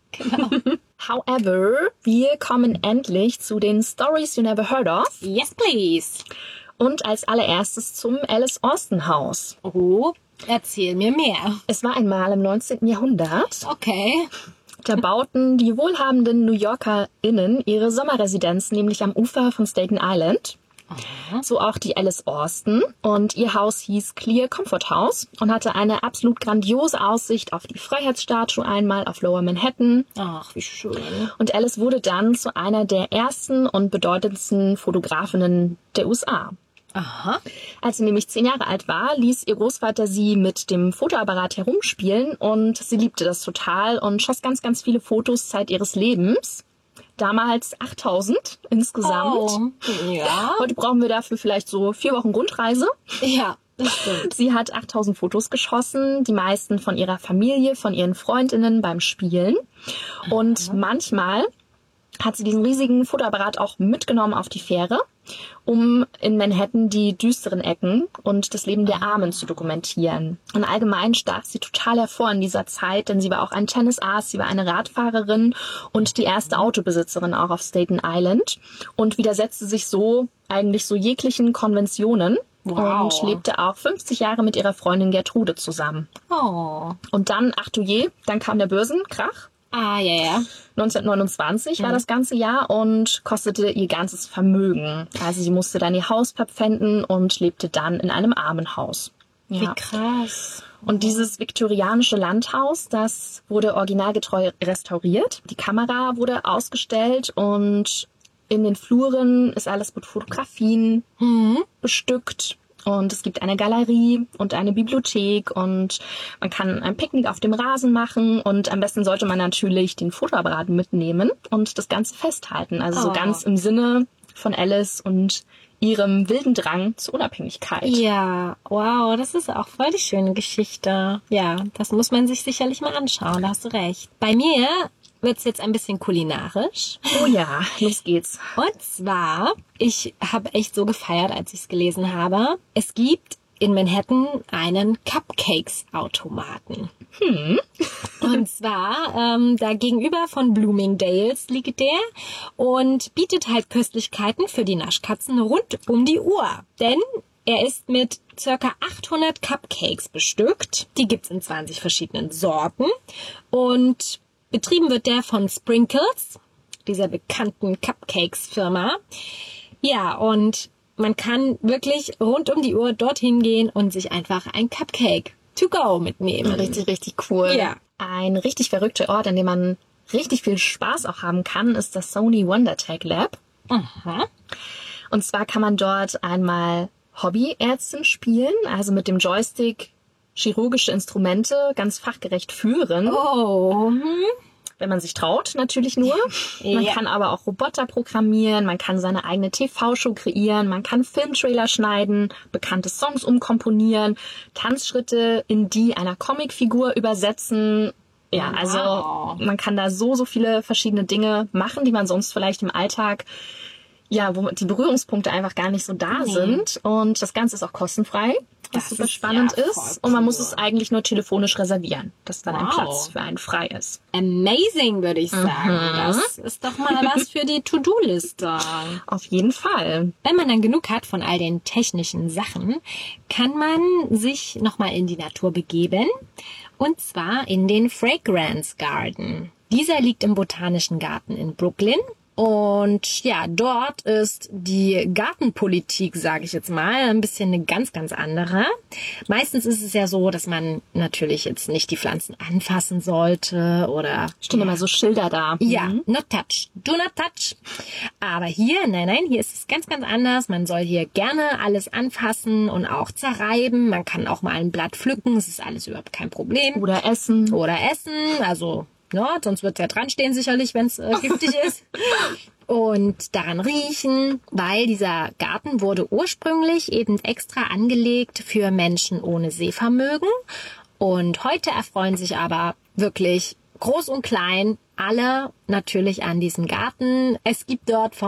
Genau. However, wir kommen endlich zu den Stories you never heard of. Yes, please. Und als allererstes zum Alice Austin Haus. Oh, erzähl mir mehr. Es war einmal im neunzehnten Jahrhundert. Okay. Da bauten die wohlhabenden New YorkerInnen ihre Sommerresidenz nämlich am Ufer von Staten Island. Aha. So auch die Alice Austin. Und ihr Haus hieß Clear Comfort House und hatte eine absolut grandiose Aussicht auf die Freiheitsstatue einmal auf Lower Manhattan. Ach, wie schön. Und Alice wurde dann zu einer der ersten und bedeutendsten Fotografinnen der U S A. Aha. Als sie nämlich zehn Jahre alt war, ließ ihr Großvater sie mit dem Fotoapparat herumspielen und sie liebte das total und schoss ganz, ganz viele Fotos Zeit ihres Lebens. Damals achttausend insgesamt. Oh, ja. Heute brauchen wir dafür vielleicht so vier Wochen Rundreise. Ja, das stimmt. Sie hat achttausend Fotos geschossen, die meisten von ihrer Familie, von ihren Freundinnen beim Spielen. Und manchmal hat sie diesen riesigen Fotoapparat auch mitgenommen auf die Fähre, um in Manhattan die düsteren Ecken und das Leben der Armen zu dokumentieren. Und allgemein stach sie total hervor in dieser Zeit, denn sie war auch ein Tennisass, sie war eine Radfahrerin und die erste Autobesitzerin auch auf Staten Island und widersetzte sich so eigentlich so jeglichen Konventionen. Wow. Und lebte auch fünfzig Jahre mit ihrer Freundin Gertrude zusammen. Oh. Und dann, ach du je, dann kam der Börsenkrach. Ah, ja, ja. neunzehnhundertneunundzwanzig war das ganze Jahr und kostete ihr ganzes Vermögen. Also sie musste dann ihr Haus verpfänden und lebte dann in einem Armenhaus. Wie Ja. krass. Und dieses viktorianische Landhaus, das wurde originalgetreu restauriert. Die Kamera wurde ausgestellt und in den Fluren ist alles mit Fotografien Mhm. bestückt. Und es gibt eine Galerie und eine Bibliothek und man kann ein Picknick auf dem Rasen machen und am besten sollte man natürlich den Fotoapparat mitnehmen und das Ganze festhalten. Also so Oh. ganz im Sinne von Alice und ihrem wilden Drang zur Unabhängigkeit. Ja, wow, das ist auch voll die schöne Geschichte. Ja, das muss man sich sicherlich mal anschauen, da hast du recht. Bei mir wird's jetzt ein bisschen kulinarisch. Oh ja, los geht's. Und zwar, ich habe echt so gefeiert, als ich es gelesen habe. Es gibt in Manhattan einen Cupcakes-Automaten. Hm. Und zwar ähm, da gegenüber von Bloomingdale's liegt der und bietet halt Köstlichkeiten für die Naschkatzen rund um die Uhr. Denn er ist mit circa achthundert Cupcakes bestückt. Die gibt's in zwanzig verschiedenen Sorten. Und betrieben wird der von Sprinkles, dieser bekannten Cupcakes-Firma. Ja, und man kann wirklich rund um die Uhr dorthin gehen und sich einfach ein Cupcake to go mitnehmen. Richtig, richtig cool. Ja. Ein richtig verrückter Ort, an dem man richtig viel Spaß auch haben kann, ist das Sony WonderTech Lab. Aha. Und zwar kann man dort einmal Hobbyärztin spielen, also mit dem Joystick chirurgische Instrumente ganz fachgerecht führen. Oh. Hm. Wenn man sich traut, natürlich nur. Man Ja. kann aber auch Roboter programmieren, man kann seine eigene T V-Show kreieren, man kann Filmtrailer schneiden, bekannte Songs umkomponieren, Tanzschritte in die einer Comicfigur übersetzen. Ja, Wow. also man kann da so, so viele verschiedene Dinge machen, die man sonst vielleicht im Alltag, ja, wo die Berührungspunkte einfach gar nicht so da Nee. sind. Und das Ganze ist auch kostenfrei, was Das super ist spannend ja voll ist. Und man muss cool. es eigentlich nur telefonisch reservieren, dass dann ein Wow. Platz für einen frei ist. Amazing, würde ich sagen. Das ist doch mal was für die To-Do-Liste. Auf jeden Fall. Wenn man dann genug hat von all den technischen Sachen, kann man sich nochmal in die Natur begeben. Und zwar in den Fragrance Garden. Dieser liegt im Botanischen Garten in Brooklyn. Und ja, dort ist die Gartenpolitik, sage ich jetzt mal, ein bisschen eine ganz, ganz andere. Meistens ist es ja so, dass man natürlich jetzt nicht die Pflanzen anfassen sollte oder... Stehen immer so Schilder da. Ja, Mhm. not touch, do not touch. Aber hier, nein, nein, hier ist es ganz, ganz anders. Man soll hier gerne alles anfassen und auch zerreiben. Man kann auch mal ein Blatt pflücken, das ist alles überhaupt kein Problem. Oder Essen. Oder essen, also, ne, sonst wird es ja dran stehen sicherlich, wenn es äh, giftig ist. Und daran riechen, weil dieser Garten wurde ursprünglich eben extra angelegt für Menschen ohne Sehvermögen. Und heute erfreuen sich aber wirklich groß und klein alle natürlich an diesem Garten. Es gibt dort von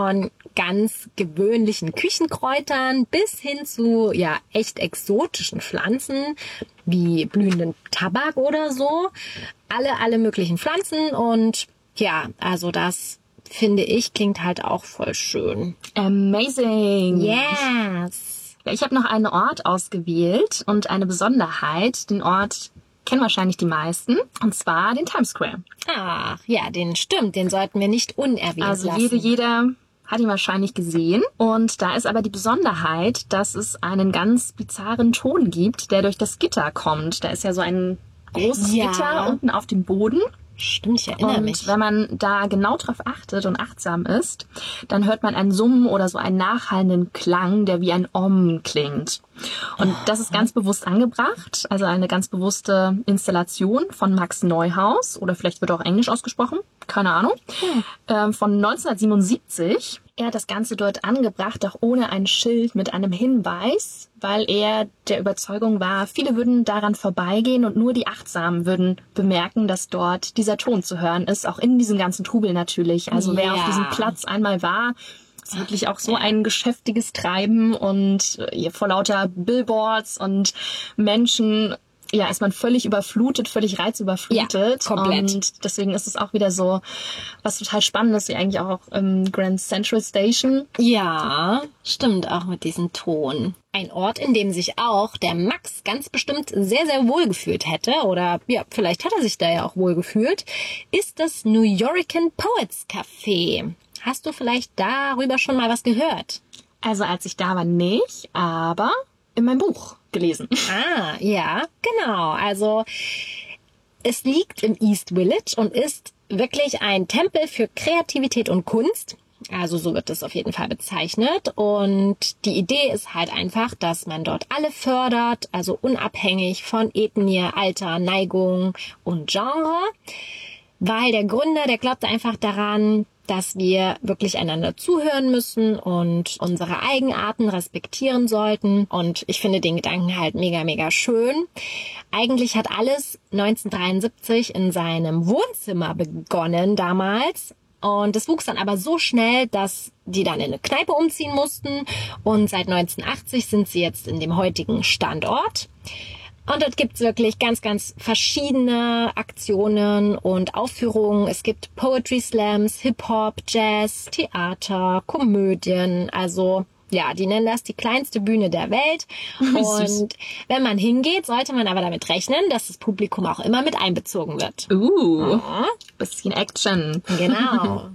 ganz gewöhnlichen Küchenkräutern bis hin zu ja echt exotischen Pflanzen wie blühenden Tabak oder so. Alle, alle möglichen Pflanzen und ja, also das finde ich klingt halt auch voll schön. Amazing. Yes. Ja, ich habe noch einen Ort ausgewählt und eine Besonderheit. Den Ort kennen wahrscheinlich die meisten, und zwar den Times Square. Ach, ja, den stimmt, den sollten wir nicht unerwähnt also lassen. Also jede, jeder hat ihn wahrscheinlich gesehen. Und da ist aber die Besonderheit, dass es einen ganz bizarren Ton gibt, der durch das Gitter kommt. Da ist ja so ein großes Ja. Gitter unten auf dem Boden. Stimmt, ich erinnere Und mich. wenn man da genau drauf achtet und achtsam ist, dann hört man ein Summen oder so einen nachhallenden Klang, der wie ein Om klingt. Und das ist ganz bewusst angebracht, also eine ganz bewusste Installation von Max Neuhaus, oder vielleicht wird auch Englisch ausgesprochen, keine Ahnung, Hm. ähm, von neunzehnhundertsiebenundsiebzig. Er hat das Ganze dort angebracht, auch ohne ein Schild mit einem Hinweis, weil er der Überzeugung war, viele würden daran vorbeigehen und nur die Achtsamen würden bemerken, dass dort dieser Ton zu hören ist, auch in diesem ganzen Trubel natürlich. Also wer Ja. auf diesem Platz einmal war, ist wirklich auch so ein geschäftiges Treiben und äh, vor lauter Billboards und Menschen, ja, ist man völlig überflutet, völlig reizüberflutet. Ja, komplett. Und deswegen ist es auch wieder so was total Spannendes, wie eigentlich auch im Grand Central Station. Ja, stimmt, auch mit diesem Ton. Ein Ort, in dem sich auch der Max ganz bestimmt sehr, sehr wohl gefühlt hätte, oder ja, vielleicht hat er sich da ja auch wohl gefühlt, ist das New Yorican Poets Café. Hast du vielleicht darüber schon mal was gehört? Also als ich da war nicht, aber in meinem Buch gelesen. Ah, ja, genau. Also es liegt im East Village und ist wirklich ein Tempel für Kreativität und Kunst. Also so wird es auf jeden Fall bezeichnet. Und die Idee ist halt einfach, dass man dort alle fördert, also unabhängig von Ethnie, Alter, Neigung und Genre. Weil der Gründer, der glaubt einfach daran, dass wir wirklich einander zuhören müssen und unsere Eigenarten respektieren sollten. Und ich finde den Gedanken halt mega, mega schön. Eigentlich hat alles neunzehnhundertdreiundsiebzig in seinem Wohnzimmer begonnen damals. Und es wuchs dann aber so schnell, dass die dann in eine Kneipe umziehen mussten. Und seit neunzehnhundertachtzig sind sie jetzt in dem heutigen Standort. Und dort gibt's wirklich ganz, ganz verschiedene Aktionen und Aufführungen. Es gibt Poetry Slams, Hip-Hop, Jazz, Theater, Komödien. Also ja, die nennen das die kleinste Bühne der Welt. Und wenn man hingeht, sollte man aber damit rechnen, dass das Publikum auch immer mit einbezogen wird. Uh, Ja, bisschen Action. genau.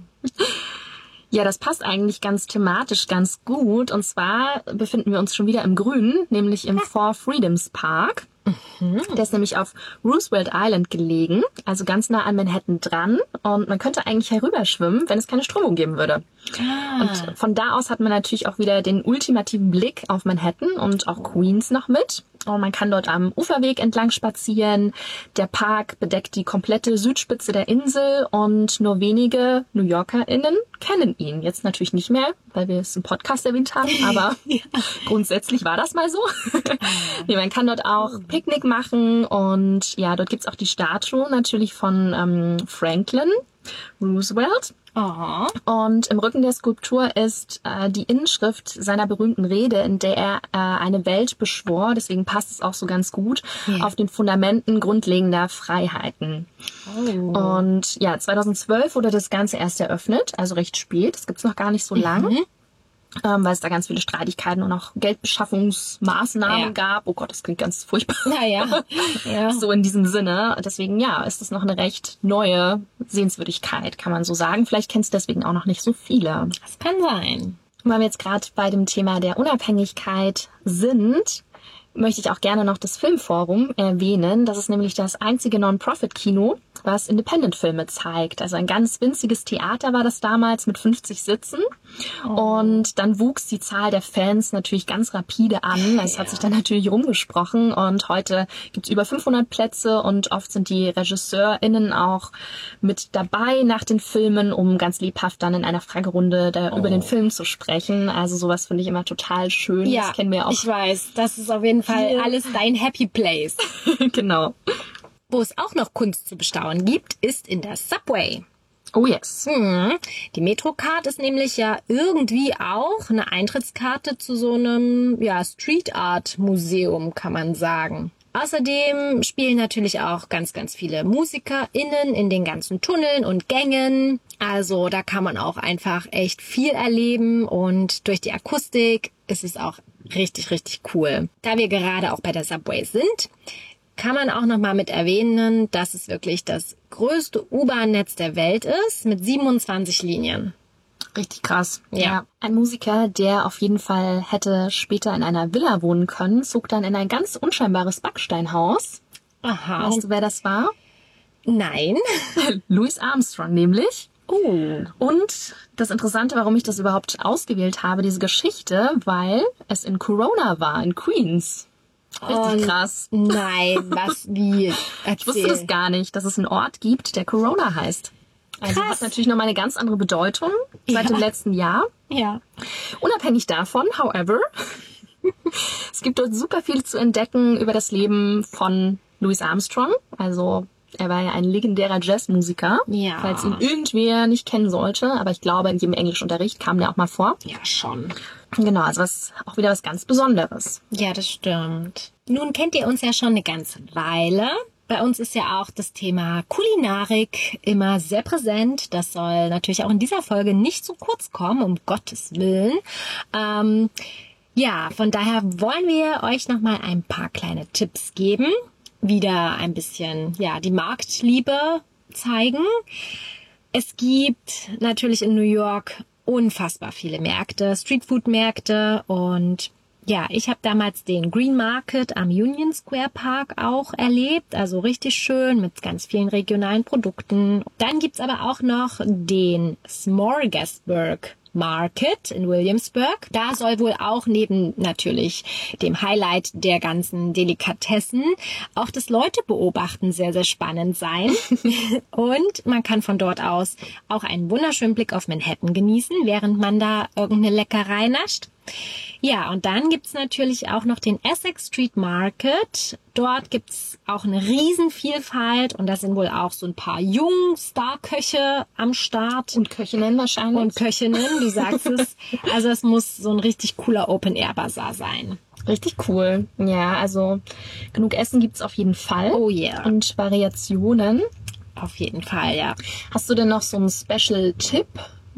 Ja, das passt eigentlich ganz thematisch ganz gut. Und zwar befinden wir uns schon wieder im Grünen, nämlich im Four Freedoms Park. Der ist nämlich auf Roosevelt Island gelegen, also ganz nah an Manhattan dran. Und man könnte eigentlich herüberschwimmen, wenn es keine Strömung geben würde. Ah. Und von da aus hat man natürlich auch wieder den ultimativen Blick auf Manhattan und auch Queens noch mit. Und man kann dort am Uferweg entlang spazieren. Der Park bedeckt die komplette Südspitze der Insel und nur wenige New YorkerInnen kennen ihn. Jetzt natürlich nicht mehr, weil wir es im Podcast erwähnt haben, aber ja. Grundsätzlich war das mal so. Nee, man kann dort auch Picknick machen und ja, dort gibt's auch die Statue natürlich von ähm, Franklin Roosevelt. Oh. Und im Rücken der Skulptur ist äh, die Inschrift seiner berühmten Rede, in der er äh, eine Welt beschwor, deswegen passt es auch so ganz gut, Ja. auf den Fundamenten grundlegender Freiheiten. Oh. Und ja, zweitausendzwölf wurde das Ganze erst eröffnet, also recht spät, das gibt's noch gar nicht so lang. Mhm. Ähm, weil es da ganz viele Streitigkeiten und auch Geldbeschaffungsmaßnahmen Ja. gab. Oh Gott, das klingt ganz furchtbar. Naja, ja. So in diesem Sinne. Deswegen, ja, ist es noch eine recht neue Sehenswürdigkeit, kann man so sagen. Vielleicht kennst du deswegen auch noch nicht so viele. Das kann sein. Weil wir jetzt gerade bei dem Thema der Unabhängigkeit sind, möchte ich auch gerne noch das Filmforum erwähnen. Das ist nämlich das einzige Non-Profit-Kino, was Independent-Filme zeigt. Also ein ganz winziges Theater war das damals mit fünfzig Sitzen. Oh. Und dann wuchs die Zahl der Fans natürlich ganz rapide an. Es hat sich dann natürlich rumgesprochen. Und heute gibt es über fünfhundert Plätze und oft sind die RegisseurInnen auch mit dabei nach den Filmen, um ganz lebhaft dann in einer Fragerunde da Oh. über den Film zu sprechen. Also sowas finde ich immer total schön. Ja, Das kennen wir auch. ich weiß. Das ist auf jeden Fall Hier. alles dein Happy Place. Genau. Wo es auch noch Kunst zu bestaunen gibt, ist in der Subway. Oh yes. Hm. Die Metrocard ist nämlich ja irgendwie auch eine Eintrittskarte zu so einem ja, Street Art Museum, kann man sagen. Außerdem spielen natürlich auch ganz, ganz viele MusikerInnen in den ganzen Tunneln und Gängen. Also da kann man auch einfach echt viel erleben und durch die Akustik ist es auch richtig, richtig cool. Da wir gerade auch bei der Subway sind, kann man auch nochmal mit erwähnen, dass es wirklich das größte U-Bahn-Netz der Welt ist mit siebenundzwanzig Linien. Richtig krass. Ja. ja. Ein Musiker, der auf jeden Fall hätte später in einer Villa wohnen können, zog dann in ein ganz unscheinbares Backsteinhaus. Aha. Weißt du, wer das war? Nein. Louis Armstrong nämlich. Oh. Und das Interessante, warum ich das überhaupt ausgewählt habe, diese Geschichte, weil es in Corona war, in Queens. Richtig Oh, krass. Nein, was, wie? Erzähl. Ich wusste das gar nicht, dass es einen Ort gibt, der Corona heißt. Also Krass. hat natürlich nochmal eine ganz andere Bedeutung seit Ja. dem letzten Jahr. Ja. Unabhängig davon, however, es gibt dort super viel zu entdecken über das Leben von Louis Armstrong. Also er war ja ein legendärer Jazzmusiker, Ja. falls ihn irgendwer nicht kennen sollte. Aber ich glaube, in jedem Englischunterricht kam der auch mal vor. Ja, schon. Genau, also was auch wieder was ganz Besonderes. Ja, das stimmt. Nun kennt ihr uns ja schon eine ganze Weile. Bei uns ist ja auch das Thema Kulinarik immer sehr präsent. Das soll natürlich auch in dieser Folge nicht zu kurz kommen, um Gottes Willen. Ähm, ja, von daher wollen wir euch nochmal ein paar kleine Tipps geben. Wieder ein bisschen, ja, die Marktliebe zeigen. Es gibt natürlich in New York unfassbar viele Märkte, Streetfood-Märkte und ja, ich habe damals den Green Market am Union Square Park auch erlebt, also richtig schön mit ganz vielen regionalen Produkten. Dann gibt's aber auch noch den Smorgasburg Market in Williamsburg. Da soll wohl auch neben natürlich dem Highlight der ganzen Delikatessen auch das Leute beobachten sehr, sehr spannend sein. Und man kann von dort aus auch einen wunderschönen Blick auf Manhattan genießen, während man da irgendeine Leckerei nascht. Ja, und dann gibt's natürlich auch noch den Essex Street Market. Dort gibt's auch eine Riesenvielfalt und da sind wohl auch so ein paar jungen Starköche am Start. Und Köchinnen wahrscheinlich. Und Köchinnen, du sagst es. Also es muss so ein richtig cooler Open-Air-Bazar sein. Richtig cool. Ja, also genug Essen gibt's auf jeden Fall. Oh yeah. Und Variationen. Auf jeden Fall, ja. Hast du denn noch so einen Special-Tipp,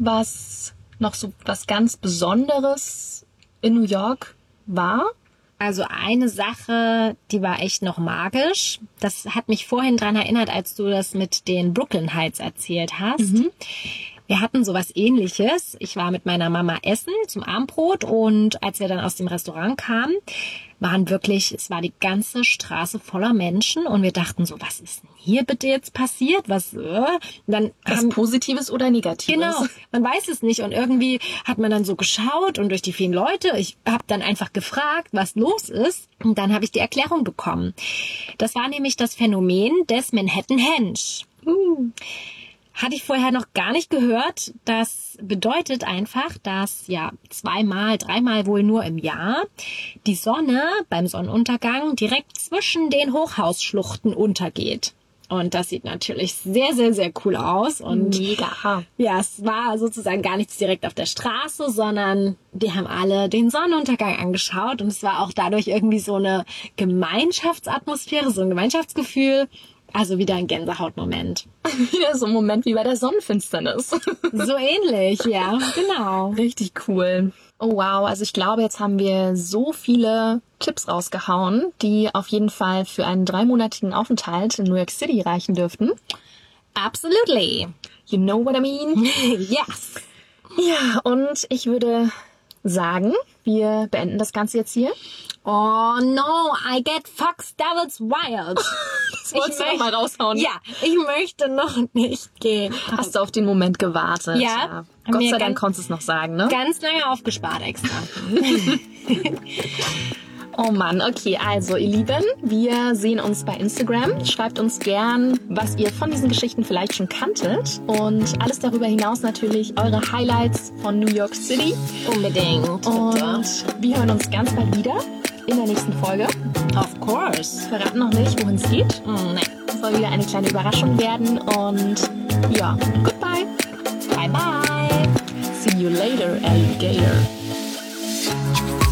was noch so was ganz Besonderes in New York war? Also eine Sache, die war echt noch magisch. Das hat mich vorhin dran erinnert, als du das mit den Brooklyn Heights erzählt hast. Mhm. Wir hatten sowas Ähnliches. Ich war mit meiner Mama essen zum Abendbrot und als wir dann aus dem Restaurant kamen, waren wirklich, es war die ganze Straße voller Menschen und wir dachten so, was ist denn hier bitte jetzt passiert? Was, äh? Dann was haben, Positives oder Negatives? Genau, man weiß es nicht und irgendwie hat man dann so geschaut und durch die vielen Leute, ich habe dann einfach gefragt, was los ist und dann habe ich die Erklärung bekommen. Das war nämlich das Phänomen des Manhattan Henge. Uh. Hatte ich vorher noch gar nicht gehört. Das bedeutet einfach, dass ja zweimal, dreimal wohl nur im Jahr die Sonne beim Sonnenuntergang direkt zwischen den Hochhausschluchten untergeht. Und das sieht natürlich sehr, sehr, sehr cool aus. Und mega. Ja, es war sozusagen gar nichts direkt auf der Straße, sondern die haben alle den Sonnenuntergang angeschaut. Und es war auch dadurch irgendwie so eine Gemeinschaftsatmosphäre, so ein Gemeinschaftsgefühl. Also wieder ein Gänsehautmoment. Wieder so ein Moment wie bei der Sonnenfinsternis. So ähnlich, ja, genau. Richtig cool. Oh wow, also ich glaube, jetzt haben wir so viele Tipps rausgehauen, die auf jeden Fall für einen dreimonatigen Aufenthalt in New York City reichen dürften. Absolutely. You know what I mean? Yes. Ja, und ich würde sagen, wir beenden das Ganze jetzt hier. Oh no, I get Fox Devils Wild. Das wolltest du noch mal raushauen. Ja, ich möchte noch nicht gehen. Hast du auf den Moment gewartet? Ja. ja. Gott sei Dank konntest du es noch sagen, ne? Ganz lange aufgespart extra. Oh Mann, okay, also ihr Lieben, wir sehen uns bei Instagram. Schreibt uns gern, was ihr von diesen Geschichten vielleicht schon kanntet. Und alles darüber hinaus natürlich eure Highlights von New York City. Unbedingt. Und wir hören uns ganz bald wieder in der nächsten Folge. Of course. Verraten noch nicht, wohin es geht. Mm, nee. soll wieder eine kleine Überraschung werden und ja, goodbye. Bye bye. See you later, Alligator.